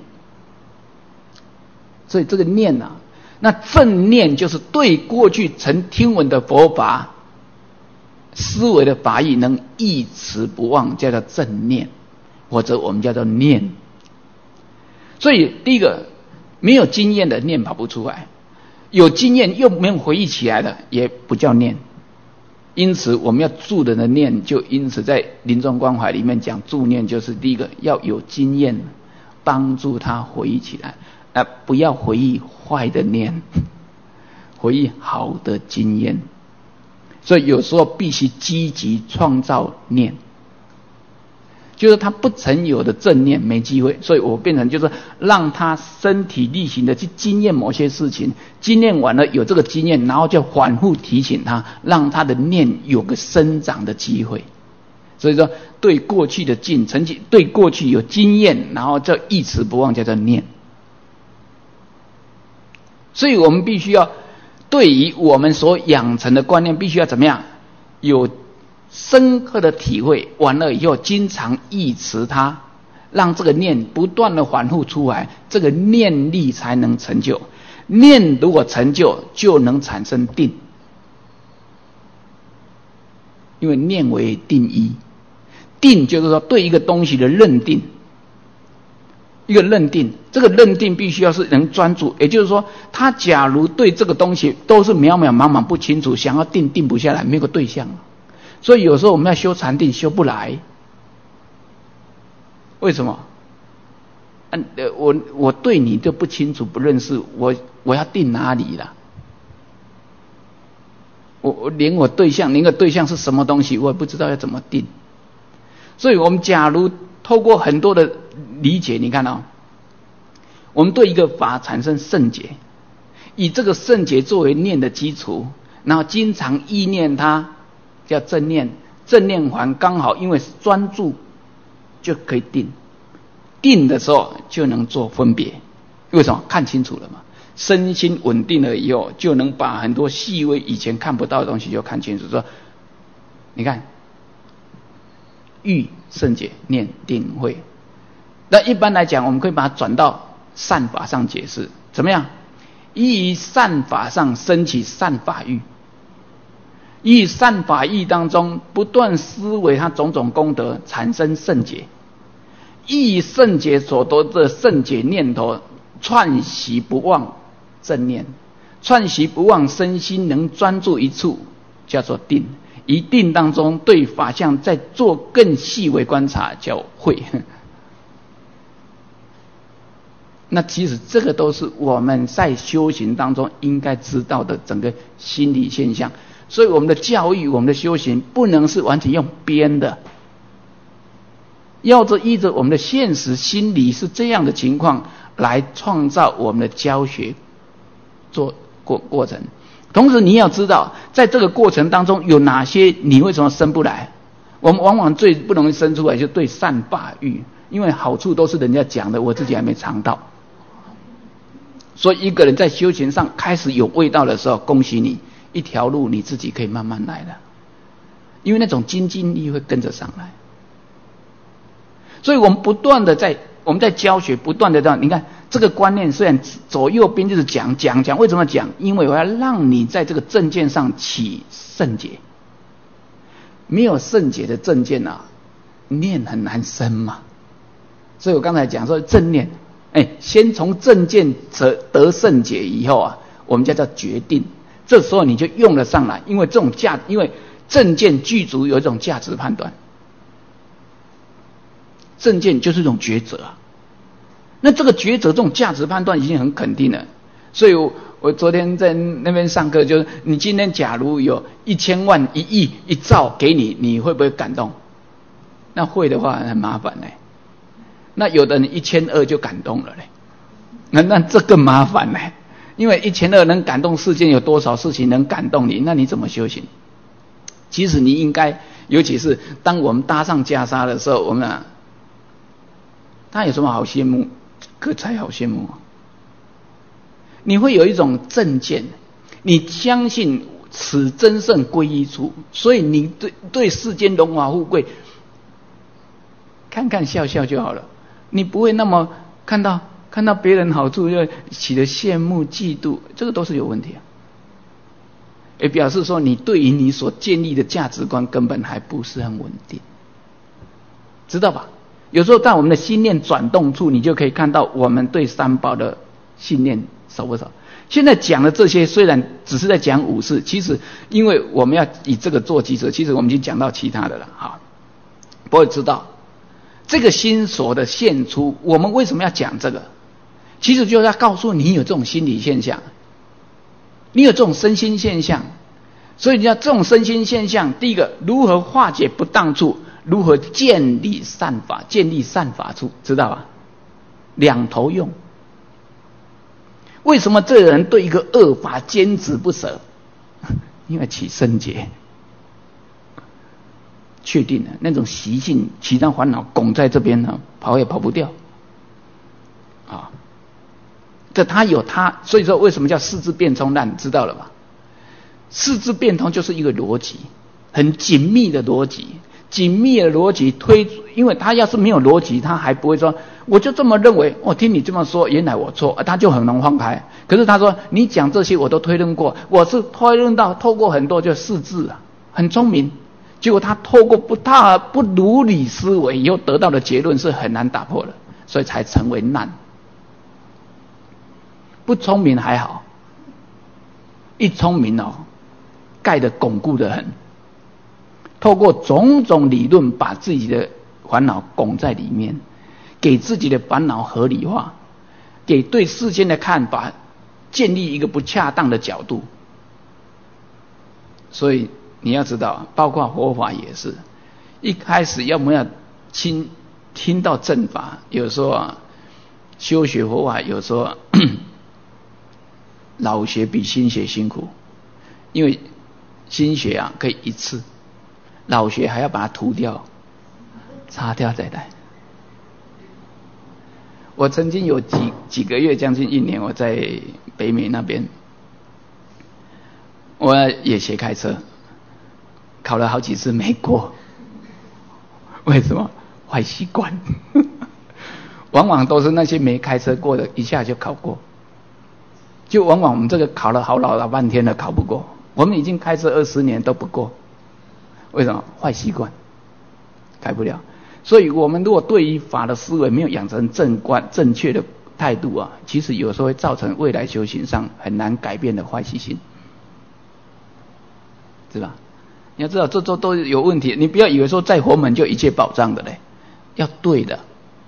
所以这个念啊，那正念就是对过去曾听闻的佛法思维的法义能一持不忘，叫做正念，或者我们叫做念。所以第一个，没有经验的念跑不出来，有经验又没有回忆起来的也不叫念。因此我们要助人的念，就因此在临终关怀里面讲助念，就是第一个要有经验帮助他回忆起来，呃，不要回忆坏的念，回忆好的经验。所以有时候必须积极创造念，就是他不曾有的正念没机会，所以我变成就是让他身体力行的去经验某些事情，经验完了有这个经验，然后就反复提醒他，让他的念有个生长的机会。所以说对过去的境曾经对过去有经验，然后就一持不忘，叫做念。所以我们必须要对于我们所养成的观念，必须要怎么样有深刻的体会，完了以后经常忆持它，让这个念不断的反复出来，这个念力才能成就。念如果成就，就能产生定，因为念为定义。定就是说对一个东西的认定，一个认定，这个认定必须要是能专注，也就是说他假如对这个东西都是渺渺茫茫不清楚，想要定定不下来，没有个对象。所以有时候我们要修禅定修不来，为什么？嗯，我我对你就不清楚不认识，我我要定哪里了？我我连我对象，连个对象是什么东西，我也不知道要怎么定。所以我们假如透过很多的理解，你看哦，我们对一个法产生圣解，以这个圣解作为念的基础，然后经常意念它，叫正念。正念环刚好因为专注就可以定，定的时候就能做分别。为什么？看清楚了嘛，身心稳定了以后，就能把很多细微以前看不到的东西就看清楚。说你看欲圣解念定慧，那一般来讲我们可以把它转到善法上解释，怎么样？依于善法上升起善法欲，依于善法欲当中不断思维它种种功德，产生圣解，依于圣解所得的圣解念头串习不忘正念，串习不忘身心能专注一处，叫做定。一定当中对法相再做更细微观察，叫慧。那其实这个都是我们在修行当中应该知道的整个心理现象。所以我们的教育，我们的修行不能是完全用编的，要着依着我们的现实心理是这样的情况来创造我们的教学做过过程。同时你要知道，在这个过程当中有哪些你为什么生不来。我们往往最不容易生出来就对善法欲，因为好处都是人家讲的，我自己还没尝到。所以一个人在修行上开始有味道的时候，恭喜你，一条路你自己可以慢慢来的，因为那种精进力会跟着上来。所以我们不断的在我们在教学，不断的这样，你看这个观念虽然左右边就是讲讲讲，为什么讲？因为我要让你在这个正见上起圣解。没有圣解的正见啊，念很难生嘛。所以我刚才讲说正念，哎，先从正见得得圣解以后啊，我们叫做决定。这时候你就用了上来，因为这种价，因为正见具足有一种价值判断。正见就是一种抉择啊，那这个抉择这种价值判断已经很肯定了。所以我我昨天在那边上课，就是你今天假如有一千万一亿一兆给你，你会不会感动？那会的话很麻烦嘞。那有的人一千二就感动了嘞，那那这更麻烦嘞，因为一千二能感动世间有多少事情能感动你？那你怎么修行？其实你应该，尤其是当我们搭上袈裟的时候，我们啊。他有什么好羡慕？可才好羡慕啊！你会有一种正见，你相信此真正归一处，所以你对对世间荣华富贵看看笑笑就好了，你不会那么看到看到别人好处就起了羡慕嫉妒，这个都是有问题啊。 也表示说你对于你所建立的价值观根本还不是很稳定，知道吧？有时候在我们的心念转动处，你就可以看到我们对三宝的信念少不少。现在讲的这些虽然只是在讲五事，其实因为我们要以这个做基础，其实我们已经讲到其他的了。好，不会知道这个心所的现出，我们为什么要讲这个？其实就是要告诉你有这种心理现象，你有这种身心现象，所以你要这种身心现象，第一个如何化解不当处，如何建立善法，建立善法处，知道吧？两头用。为什么这个人对一个恶法坚持不舍？因为起生结，确定了那种习性，其他烦恼拱在这边呢，跑也跑不掉。啊，这他有他，所以说为什么叫四字变通难，知道了吧？四字变通就是一个逻辑，很紧密的逻辑。紧密的逻辑推，因为他要是没有逻辑，他还不会说我就这么认为，我听你这么说，原来我错，他就很能放开。可是他说你讲这些我都推论过，我是推论到透过很多就四字啊，很聪明。结果他透过不大不如理思维，以后得到的结论是很难打破的，所以才成为难。不聪明还好，一聪明哦，盖得巩固得很。透过种种理论，把自己的烦恼拱在里面，给自己的烦恼合理化，给对世间的看法建立一个不恰当的角度。所以你要知道，包括佛法也是，一开始要不要听听到正法，有时候啊，修学佛法有时候啊老学比新学辛苦，因为新学啊可以一次。老学还要把它涂掉，擦掉再来。我曾经有几几个月，将近一年，我在北美那边，我也学开车，考了好几次没过。为什么？坏习惯。往往都是那些没开车过的，一下就考过。就往往我们这个考了好老老半天了，考不过。我们已经开车二十年都不过。为什么？坏习惯改不了。所以我们如果对于法的思维没有养成正观正确的态度啊，其实有时候会造成未来修行上很难改变的坏习性，是吧？你要知道这都都有问题，你不要以为说在佛门就一切保障的嘞，要对的。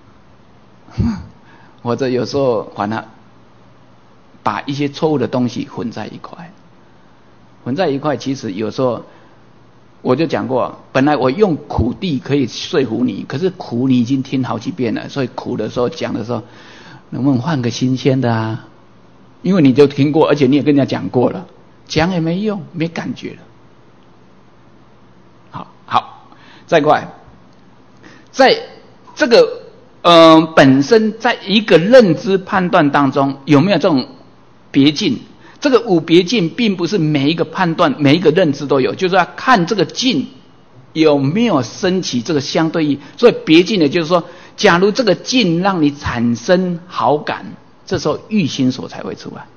或者有时候反而把一些错误的东西混在一块，混在一块，其实有时候。我就讲过，本来我用苦地可以说服你，可是苦你已经听好几遍了，所以苦的时候讲的时候，能不能换个新鲜的啊？因为你就听过，而且你也跟人家讲过了，讲也没用，没感觉了。好，好，再过来，在这个呃本身在一个认知判断当中，有没有这种别境？这个五别境并不是每一个判断每一个认知都有，就是要看这个境有没有升起这个相对应。所以别境呢，就是说假如这个境让你产生好感，这时候欲心所才会出来。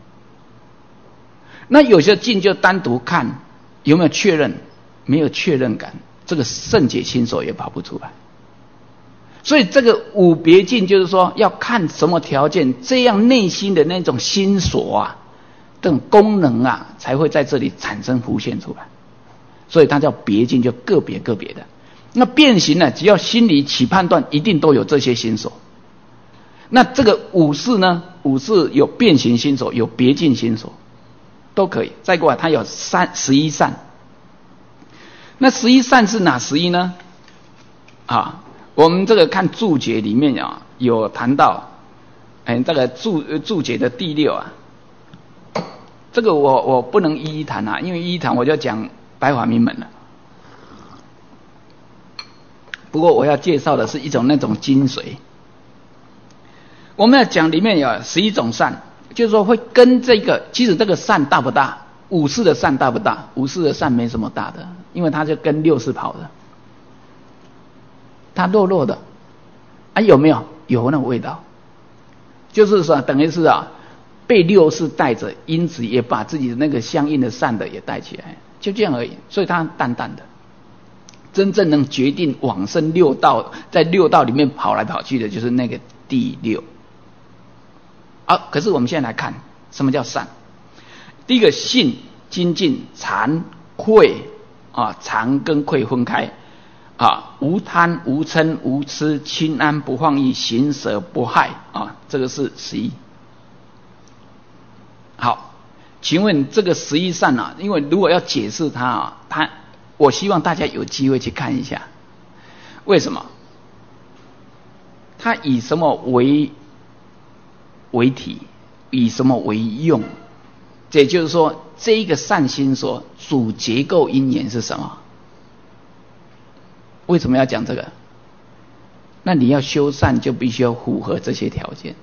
那有些境就单独看有没有确认，没有确认感，这个圣解心所也跑不出来。所以这个五别境就是说要看什么条件，这样内心的那种心所啊，这种功能啊，才会在这里产生浮现出来，所以它叫别境，就个别个别的。那变形呢，只要心里起判断，一定都有这些心所。那这个五事呢，五事有变形心所，有别境心所，都可以。再过来，它有三十一善。那十一善是哪十一呢？啊，我们这个看注解里面啊，有谈到，哎，这个注注解的第六啊。这个我我不能一一谈啊，因为一一谈我就讲白法明门了。不过我要介绍的是一种那种精髓。我们要讲里面有十一种善，就是说会跟这个，其实这个善大不大？五事的善大不大？五事的善没什么大的，因为它就跟六事跑的，它弱弱的，啊，有没有？有那种味道，就是说等于是啊。 被六识带着，因此也把自己的那个相应的善的也带起来，就这样而已。所以它淡淡的，真正能决定往生六道，在六道里面跑来跑去的，就是那个第六。啊，可是我们现在来看，什么叫善？第一个信、精进、惭、愧啊，惭跟愧分开啊，无贪、无嗔、无痴、清安不放逸、行舍不害啊，这个是十一。好，请问这个十一善啊，因为如果要解释它啊，它我希望大家有机会去看一下，为什么？它以什么为为体，以什么为用？也就是说，这一个善心所主结构因缘是什么？为什么要讲这个？那你要修善，就必须要符合这些条件。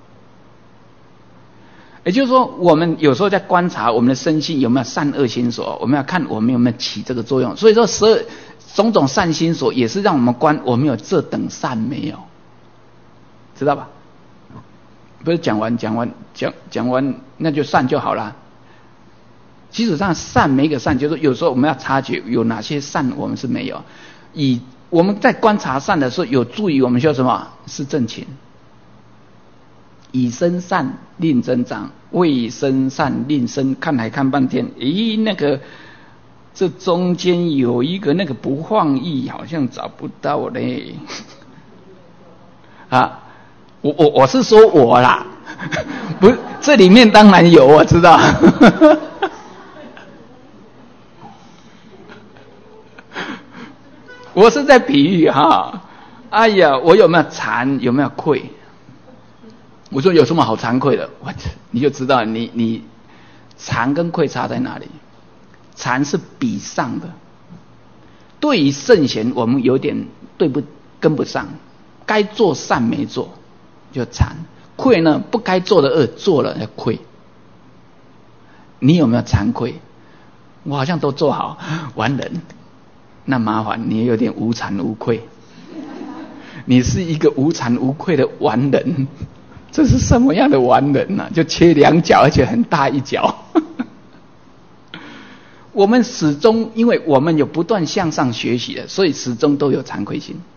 也就是说，我们有时候在观察我们的身心有没有善恶心所，我们要看我们有没有起这个作用。所以说，十二种种善心所也是让我们观我们有这等善没有，知道吧？不是讲完讲完讲讲完那就善就好了。基础上善每一个善，就是有时候我们要察觉有哪些善我们是没有。以我们在观察善的时候，有助于我们修什么？是正勤。以身善令增长，未身善令生。看来看半天，咦，那个这中间有一个那个不放逸，好像找不到嘞。啊，我我我是说我啦，不，这里面当然有，我知道。我是在比喻哈，哎呀，我有没有惭，有没有愧？我说有什么好惭愧的？我你就知道你你惭跟愧差在哪里？惭是比上的，对于圣贤我们有点对不跟不上，该做善没做就惭，愧呢不该做的恶做了要愧。你有没有惭愧？我好像都做好，完人。那麻烦你也有点无惭无愧，你是一个无惭无愧的完人。这是什么样的完人呢、啊？就切两角，而且很大一角。我们始终，因为我们有不断向上学习的，所以始终都有惭愧心。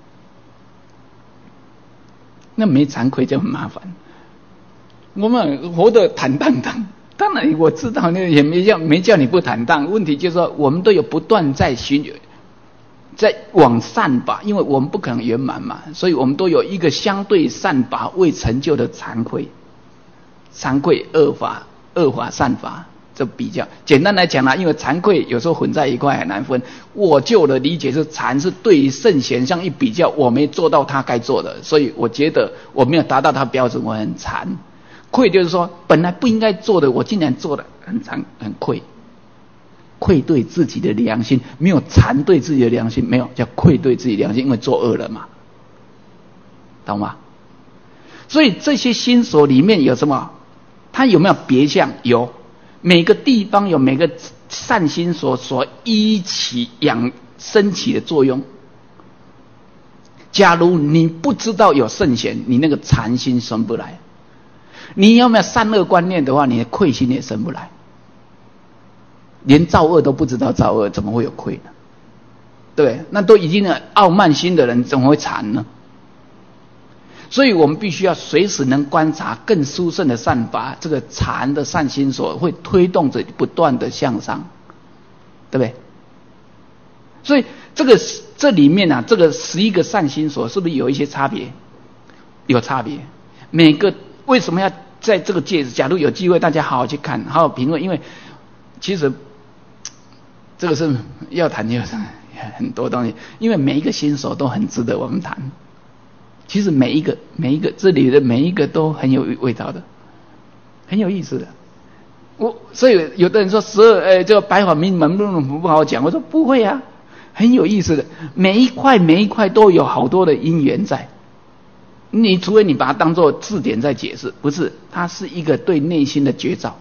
那没惭愧就很麻烦。我们活得坦荡荡，当然我知道那也没叫没叫你不坦荡。问题就是说，我们都有不断在寻。在往善法，因为我们不可能圆满嘛，所以我们都有一个相对善法未成就的惭愧，惭愧恶法、恶法、善法，这比较简单来讲啦，因为惭愧有时候混在一块很难分。我就的理解是，惭是对于圣贤相一比较，我没做到他该做的，所以我觉得我没有达到他标准，我很惭。愧就是说，本来不应该做的，我竟然做了，很惭，很愧。愧对自己的良心，没有惭对自己的良心，没有叫愧对自己的良心，因为作恶了嘛，懂吗？所以这些心所里面有什么？它有没有别相？有，每个地方有每个善心所所依起养升起的作用。假如你不知道有圣贤，你那个惭心生不来；你有没有善恶观念的话，你的愧心也生不来。连造恶都不知道造恶，怎么会有愧呢？对，那都已经有傲慢心的人，怎么会惭呢？所以我们必须要随时能观察更殊胜的善法，这个惭的善心所会推动着不断的向上，对不对？所以这个这里面啊，这个十一个善心所是不是有一些差别？有差别。每个为什么要在这个戒指？假如有机会，大家好好去看，好好评论，因为其实。这个是要谈就很多东西，因为每一个新手都很值得我们谈。其实每一个每一个这里的每一个都很有味道的，很有意思的。我所以有的人说十二呃这个白法明门不不好讲，我说不会啊，很有意思的，每一块每一块都有好多的因缘在。你除非你把它当作字典在解释，不是，它是一个对内心的觉照。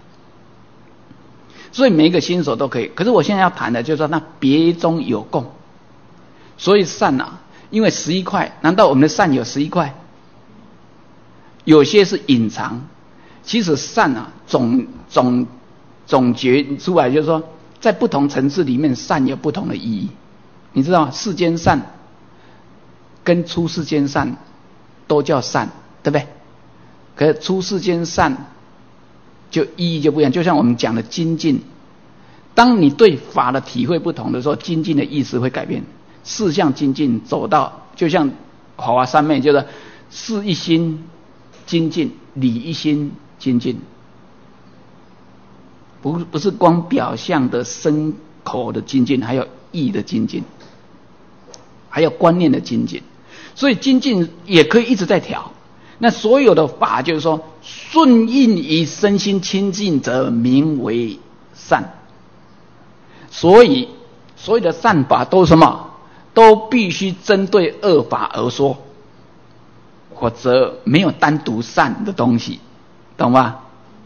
所以每一个新手都可以，可是我现在要谈的就是说，那别中有共。所以善啊，因为十一块，难道我们的善有十一块？有些是隐藏， 其实善啊，总总总结出来就是说，在不同层次里面，善有不同的意义。你知道吗？世间善跟出世间善都叫善，对不对？可是出世间善就意义就不一样。就像我们讲的精进，当你对法的体会不同的时候，精进的意思会改变。四项精进走到，就像华华三昧，就是事一心精进，理一心精进，不不是光表象的身口的精进，还有意的精进，还有观念的精进。所以精进也可以一直在调。那所有的法就是说，顺应于身心清净者，名为善。所以所有的善法都是什么？都必须针对恶法而说，否则没有单独善的东西，懂吗？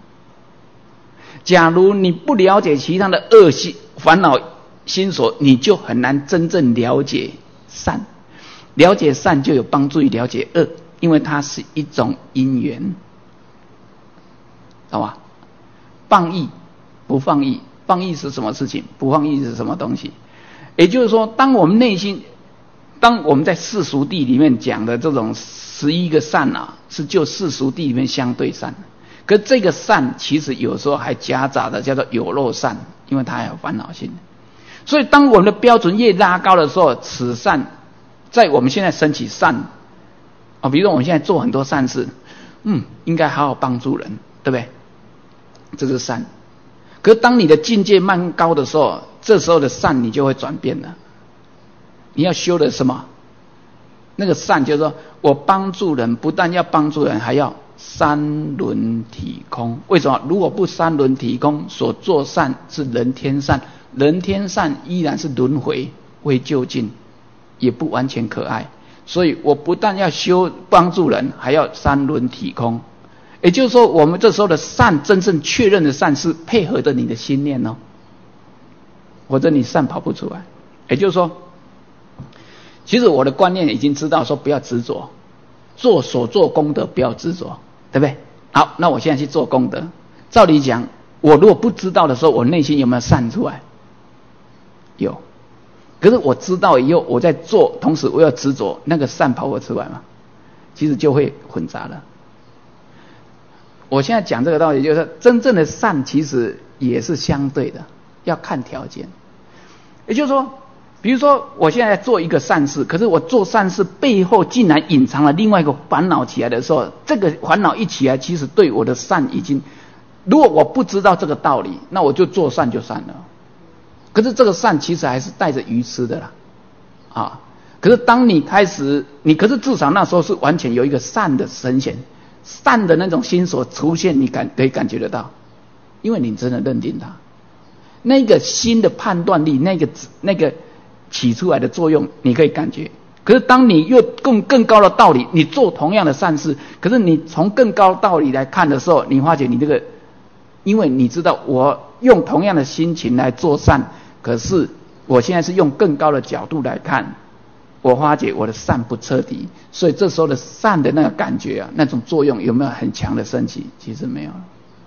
假如你不了解其他的恶心烦恼心所，你就很难真正了解善。了解善就有帮助于了解恶，因为它是一种因缘，懂吗？放逸不放逸，放逸是什么事情？不放逸是什么东西？也就是说，当我们内心，当我们在世俗谛里面讲的这种十一个善啊，是就世俗谛里面相对善。可这个善其实有时候还夹杂的叫做有漏善，因为它还有烦恼性。所以当我们的标准越拉高的时候，此善在我们现在升起善啊，比如说我们现在做很多善事，嗯，应该好好帮助人，对不对？这是善。可是当你的境界慢高的时候，这时候的善你就会转变了。你要修的什么？那个善就是说我帮助人，不但要帮助人，还要三轮体空。为什么？如果不三轮体空，所做善是人天善，人天善依然是轮回，未究竟，也不完全可爱。所以我不但要修帮助人，还要三轮体空。也就是说，我们这时候的善，真正确认的善是配合着你的心念哦，否则你善跑不出来。也就是说，其实我的观念已经知道说不要执着，做所做功德不要执着，对不对？好，那我现在去做功德。照理讲，我如果不知道的时候，我内心有没有善出来？有。可是我知道以后，我在做，同时我要执着，那个善跑我出来吗？其实就会混杂了。我现在讲这个道理，就是真正的善其实也是相对的，要看条件。也就是说，比如说我现在做一个善事，可是我做善事背后竟然隐藏了另外一个烦恼起来的时候，这个烦恼一起来，其实对我的善已经，如果我不知道这个道理，那我就做善就善了。可是这个善其实还是带着愚痴的啦，啊！可是当你开始，你可是至少那时候是完全有一个善的神显，善的那种心所出现，你感可以感觉得到，因为你真的认定它，那个心的判断力，那个那个起出来的作用，你可以感觉。可是当你又更更高的道理，你做同样的善事，可是你从更高的道理来看的时候，你发觉你这个，因为你知道我用同样的心情来做善，可是我现在是用更高的角度来看，我发觉我的善不彻底，所以这时候的善的那个感觉啊，那种作用有没有很强的升起？其实没有了，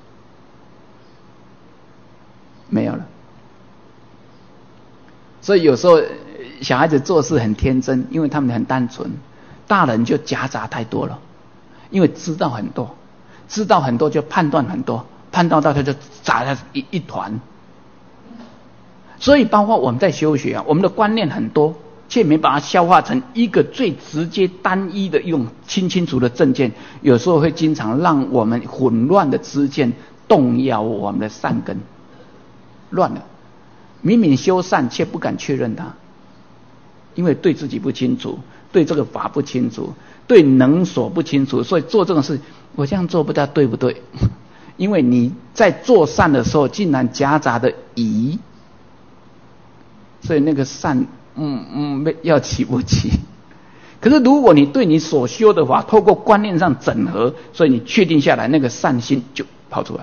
没有了。所以有时候小孩子做事很天真，因为他们很单纯，大人就夹杂太多了，因为知道很多，知道很多就判断很多，判断到他就杂了一一团。所以包括我们在修学啊，我们的观念很多，却没把它消化成一个最直接单一的用清清楚的正见，有时候会经常让我们混乱的知见动摇我们的善根，乱了。明明修善却不敢确认它，因为对自己不清楚，对这个法不清楚，对能所不清楚，所以做这种事，我这样做不知道对不对？因为你在做善的时候竟然夹杂的疑，所以那个善嗯嗯要起不起。可是如果你对你所修的法透过观念上整合，所以你确定下来，那个善心就跑出来。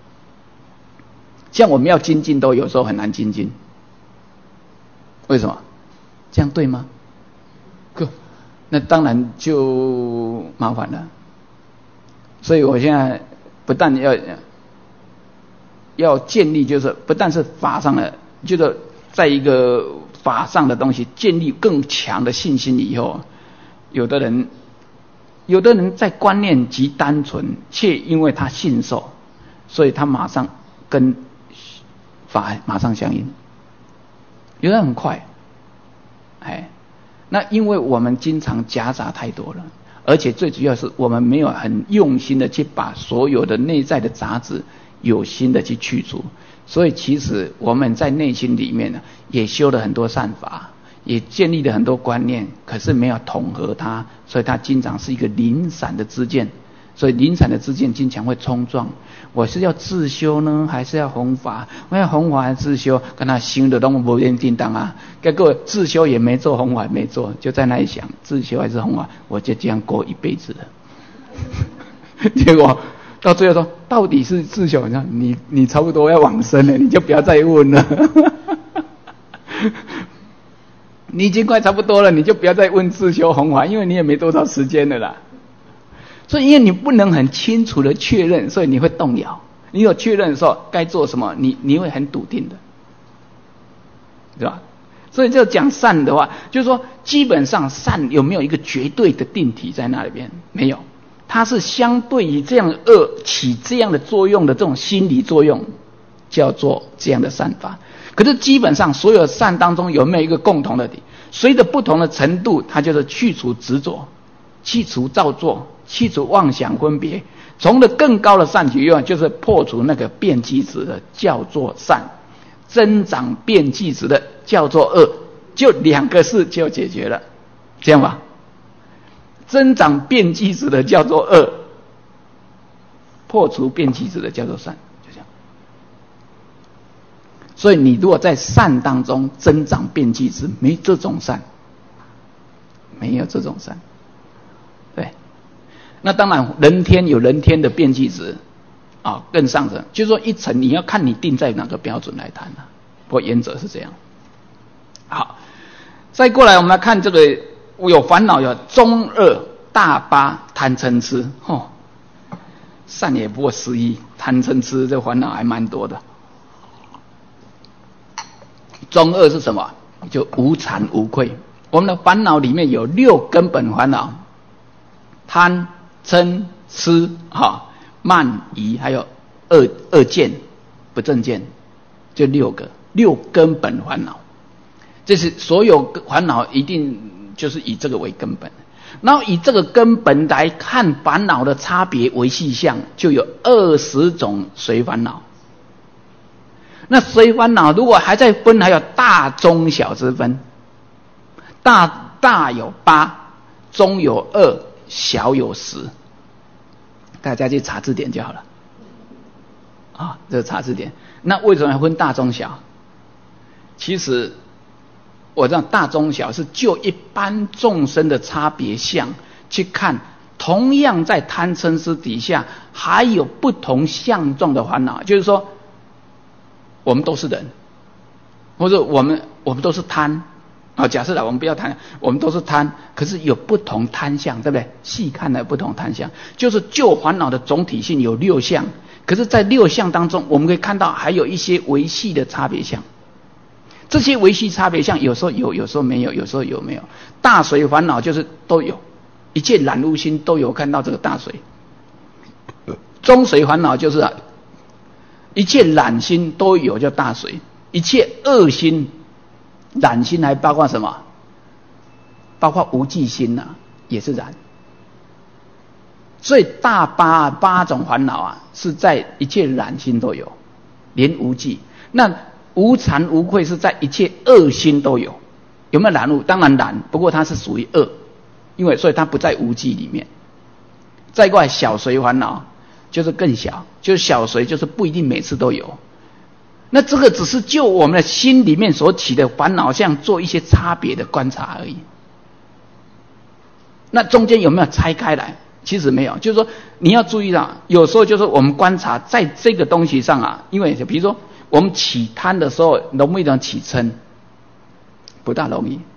像我们要精进都有时候很难精进，为什么？这样对吗？哥，那当然就麻烦了。所以我现在不但要要建立，就是不但是法上的，就是在一个法上的东西建立更强的信心以后，有的人有的人在观念极单纯，却因为他信受，所以他马上跟法马上相应。有的人很快，哎，那因为我们经常夹杂太多了，而且最主要是我们没有很用心的去把所有的内在的杂质有心的去去除，所以其实我们在内心里面呢，也修了很多善法，也建立了很多观念，可是没有统合它，所以它经常是一个零散的知见，所以零散的知见经常会冲撞。我是要自修呢，还是要弘法？我要弘法还是自修？跟他修的都无缘叮当啊！结果自修也没做，弘法也没做，就在那里想自修还是弘法，我就这样过一辈子了。结果到最后说，到底是自修？你你你差不多要往生了，你就不要再问了。你已经快差不多了，你就不要再问自修弘法，因为你也没多少时间了啦。所以因为你不能很清楚的确认，所以你会动摇。你有确认的时候该做什么，你你会很笃定的，对吧？所以就讲善的话，就是说基本上善有没有一个绝对的定体在那里边？没有，它是相对于这样的恶起这样的作用的这种心理作用，叫做这样的善法。可是基本上所有善当中有没有一个共同的点？随着不同的程度，它就是去除执着，去除造作，去除妄想分别，从了更高的善举用，就是破除那个变计执的，叫做善；增长变计执的，叫做恶。就两个事就解决了，这样吧？增长变计执的叫做恶，破除变计执的叫做善，就这样。所以你如果在善当中增长变计执，没这种善，没有这种善。对，那当然人天有人天的变计执啊，更上层，就是说一层你要看你定在哪个标准来谈啊，不过原则是这样。好，再过来我们来看这个有烦恼，有中二、大八、贪嗔痴。哦，善也不过十一，贪嗔痴这烦恼还蛮多的。中二是什么？就无惭无愧。我们的烦恼里面有六根本烦恼：贪、嗔、痴、哈、慢、疑，还有恶恶见、不正见，就六个六根本烦恼。这是所有烦恼一定就是以这个为根本。然后以这个根本来看烦恼的差别为细项，就有二十种随烦恼。那随烦恼如果还在分，还有大中小之分。大大有八，中有二，小有十。大家去查字典就好了。啊，这是查字典。那为什么要分大中小？其实我知道大中小是就一般众生的差别相去看，同样在贪嗔痴底下还有不同相状的烦恼，就是说我们都是人，或者我们我们都是贪啊。假设了我们不要贪，我们都是贪，可是有不同贪相，对不对？细看的不同贪相，就是就烦恼的总体性有六项，可是在六项当中，我们可以看到还有一些微细的差别相。这些微细差别相有时候有，有时候没有，有时候有没有。大随烦恼就是都有，一切染污心都有看到这个大随。中随烦恼就是啊，一切染心都有叫大随，一切恶心染心还包括什么？包括无记心啊，也是染。所以大八八种烦恼啊，是在一切染心都有，连无记。那无惭无愧是在一切恶心都有，有没有染污？当然染，不过它是属于恶，因为所以它不在无记里面。再过来小随烦恼就是更小，就是小随就是不一定每次都有。那这个只是就我们的心里面所起的烦恼相做一些差别的观察而已。那中间有没有拆开来？其实没有，就是说你要注意到，有时候就是我们观察在这个东西上啊，因为比如说我们起贪的时候，容易起嗔，不大容易，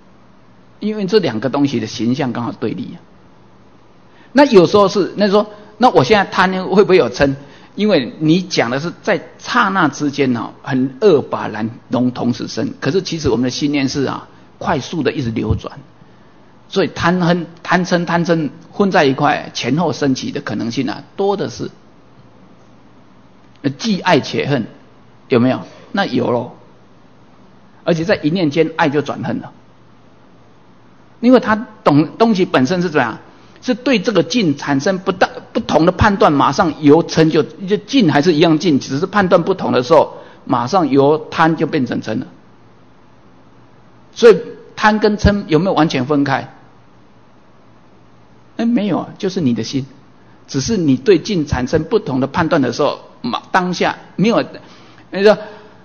因为这两个东西的形象刚好对立啊。那有时候是那说那我现在贪会不会有嗔？因为你讲的是在刹那之间啊，很恶法然同同时生，可是其实我们的信念是啊，快速的一直流转，所以贪恨、贪嗔、贪嗔混在一块，前后升起的可能性啊，多的是。既爱且恨，有没有？那有咯，而且在一念间，爱就转恨了，因为他懂东西本身是怎样，是对这个境产生不大不同的判断，马上由嗔就就境还是一样境，只是判断不同的时候，马上由贪就变成嗔了。所以贪跟嗔有没有完全分开？哎，没有啊，就是你的心，只是你对境产生不同的判断的时候，当下没有。你说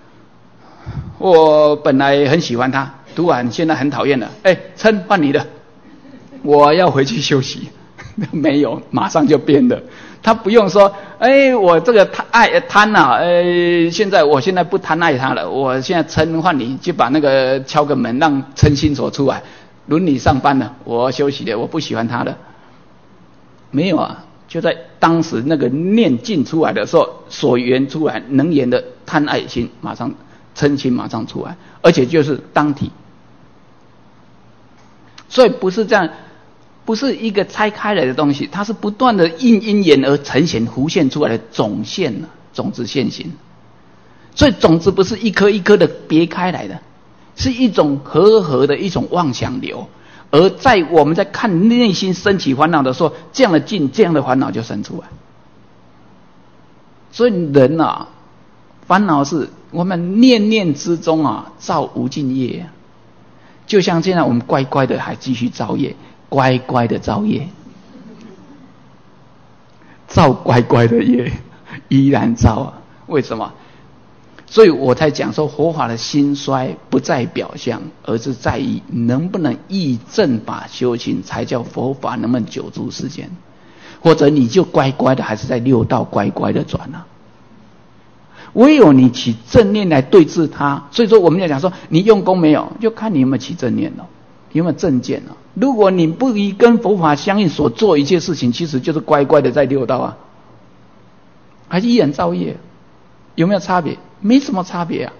我本来很喜欢他，突然现在很讨厌了，哎，嗔换你的，我要回去休息。没有，马上就变了。他不用说，哎，我这个贪爱贪啊，呃，现在我现在不贪爱他了，我现在嗔换你，就把那个敲个门，让嗔心所出来，轮你上班了，我休息了，我不喜欢他了。没有啊，就在当时那个念境出来的时候，所缘出来能言的贪爱心，马上嗔心马上出来，而且就是当体。所以不是这样。不是一个拆开来的东西，它是不断的因因缘而呈现浮现出来的种现种子现行。所以种子不是一颗一颗的别开来的，是一种和合的一种妄想流。而在我们在看内心升起烦恼的时候，这样的境这样的烦恼就生出来。所以人啊，烦恼是我们念念之中啊造无尽业，就像现在我们乖乖的还继续造业，乖乖的造业，造乖乖的业，依然造啊！为什么？所以我才讲说，佛法的兴衰不在表象，而是在于能不能依正法修行，才叫佛法能不能久住世间。或者你就乖乖的还是在六道乖乖的转啊。唯有你起正念来对治它。所以说我们要讲说，你用功没有，就看你有没有起正念了，有没有正见了。如果你不以跟佛法相应所做一切事情，其实就是乖乖的在六道啊，还是依然造业，有没有差别？没什么差别啊。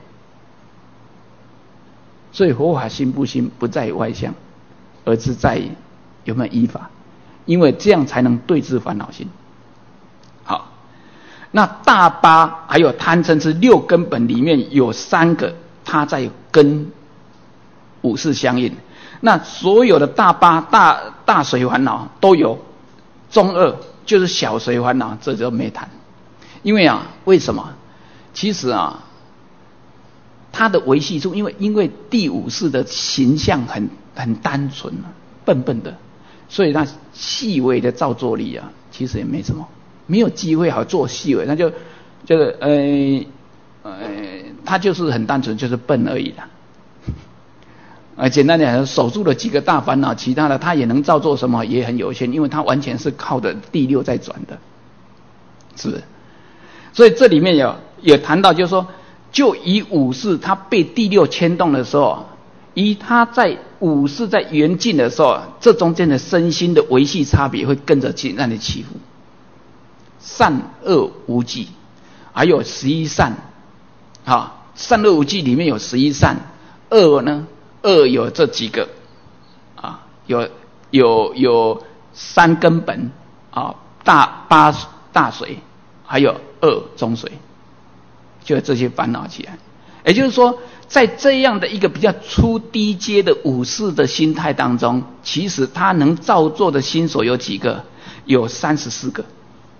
所以佛法兴不兴不在于外相，而是在于有没有依法，因为这样才能对治烦恼心。好，那大八还有贪嗔痴六根本里面有三个，它在跟五识相应。那所有的大八大大随烦恼都有，中二就是小随烦恼，这就没谈。因为啊，为什么？其实啊，它的维系处，因为因为第五识的形象很很单纯啊，笨笨的，所以它细微的造作力啊，其实也没什么，没有机会好做细微，那就就是呃呃，它就是很单纯，就是笨而已啦。呃，简单点，守住了几个大烦恼，其他的他也能造作什么也很有限，因为他完全是靠着第六在转的，是不是？所以这里面有也谈到，就是说，就以五识他被第六牵动的时候，以他在五识在缘尽的时候，这中间的身心的维系差别会跟着去那里起伏，善恶无记，还有十一善，啊，善恶无记里面有十一善，恶呢？恶有这几个啊，有有有三根本啊，大八大水，还有二中水，就这些烦恼起来。也就是说，在这样的一个比较初低阶的五识的心态当中，其实他能造作的心所有几个？有三十四个，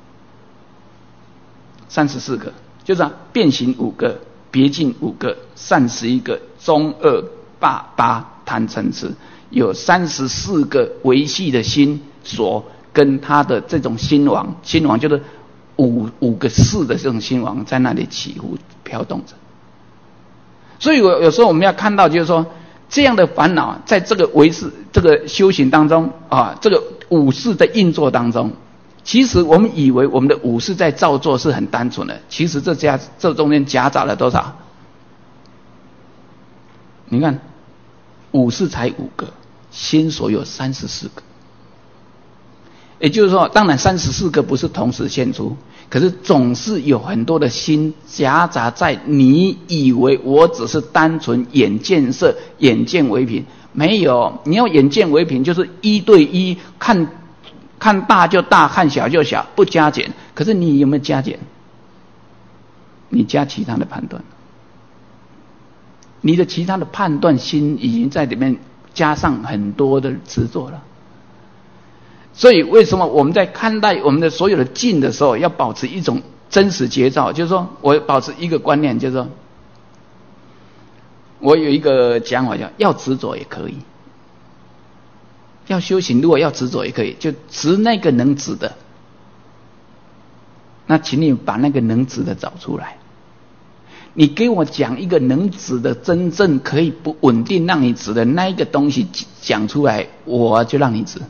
三十四个，就是啊，变形五个，别境五个，善十一个，中二。八八贪嗔痴，有三十四个维系的心所跟他的这种心王，心王就是五五个识的这种心王在那里起伏飘动着。所以有时候我们要看到，就是说这样的烦恼，在这个维识这个修行当中啊，这个五识的运作当中，其实我们以为我们的五识在造作是很单纯的，其实这夹这中间夹杂了多少？你看。五识才五个，心所有三十四个， 也就是说，当然三十四个不是同时现出，可是总是有很多的心夹杂在你以为我只是单纯眼见色，眼见为凭，没有，你要眼见为凭，就是一对一看，看大就大，看小就小，不加减。可是你有没有加减？你加其他的判断，你的其他的判断心已经在里面加上很多的执着了。所以为什么我们在看待我们的所有的境的时候，要保持一种真实觉照？就是说我保持一个观念，就是说我有一个讲法叫要执着也可以，要修行如果要执着也可以，就执那个能执的，那请你把那个能执的找出来。你给我讲一个能执的真正可以不稳定让你执的那一个东西讲出来，我就让你执。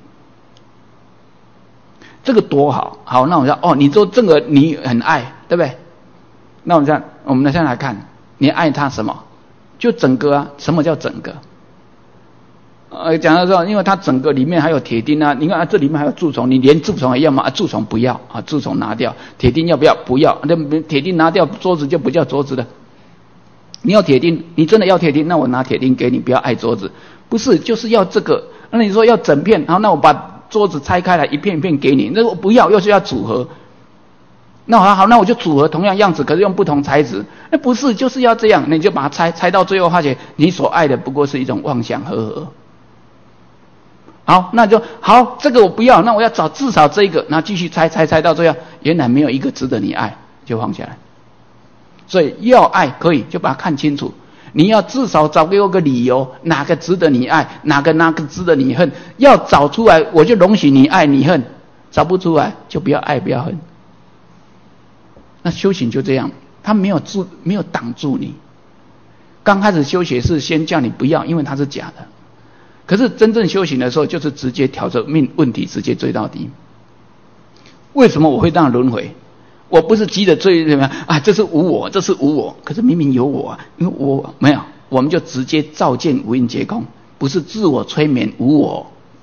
这个多好，好，那我说哦，你说这个你很爱，对不对？那我们这样，我们现在来看，你爱他什么？就整个啊，什么叫整个？呃，讲到说，因为它整个里面还有铁钉啊，你看啊，这里面还有蛀虫，你连蛀虫也要吗？啊，蛀虫不要啊，蛀虫拿掉，铁钉要不要？不要，那铁钉拿掉，桌子就不叫桌子了。你要铁钉，你真的要铁钉，那我拿铁钉给你，不要爱桌子，不是，就是要这个。那你说要整片，然后那我把桌子拆开来一片一片给你，那我不要，又是要组合。那好好，那我就组合同样样子，可是用不同材质。那不是，就是要这样，你就把它拆，拆到最后发现你所爱的不过是一种妄想合合。好，那就好，这个我不要，那我要找至少这一个，然后继续拆拆拆到最后，原来没有一个值得你爱，就放下来。所以要爱可以，就把它看清楚。你要至少找给我个理由，哪个值得你爱，哪个哪个值得你恨，要找出来，我就容许你爱你恨，找不出来就不要爱不要恨。那修行就这样，他没有住没有挡住你。刚开始修学是先叫你不要，因为它是假的。可是真正修行的时候，就是直接挑着命问题直接追到底。为什么我会这样轮回？我不是急着追什么啊，这是无我，这是无我，可是明明有我啊，因为我没有，我们就直接照见无印皆空，不是自我催眠无我。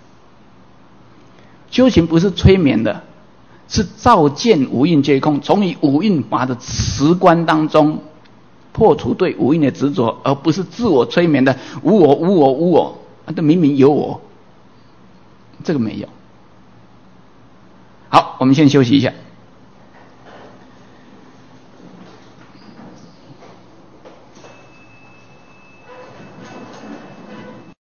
修行不是催眠的，是照见无印皆空，从以五蕴法的实观当中破除对五蕴的执着，而不是自我催眠的无我无我无我，这明明有我，这个没有。好，我们先休息一下。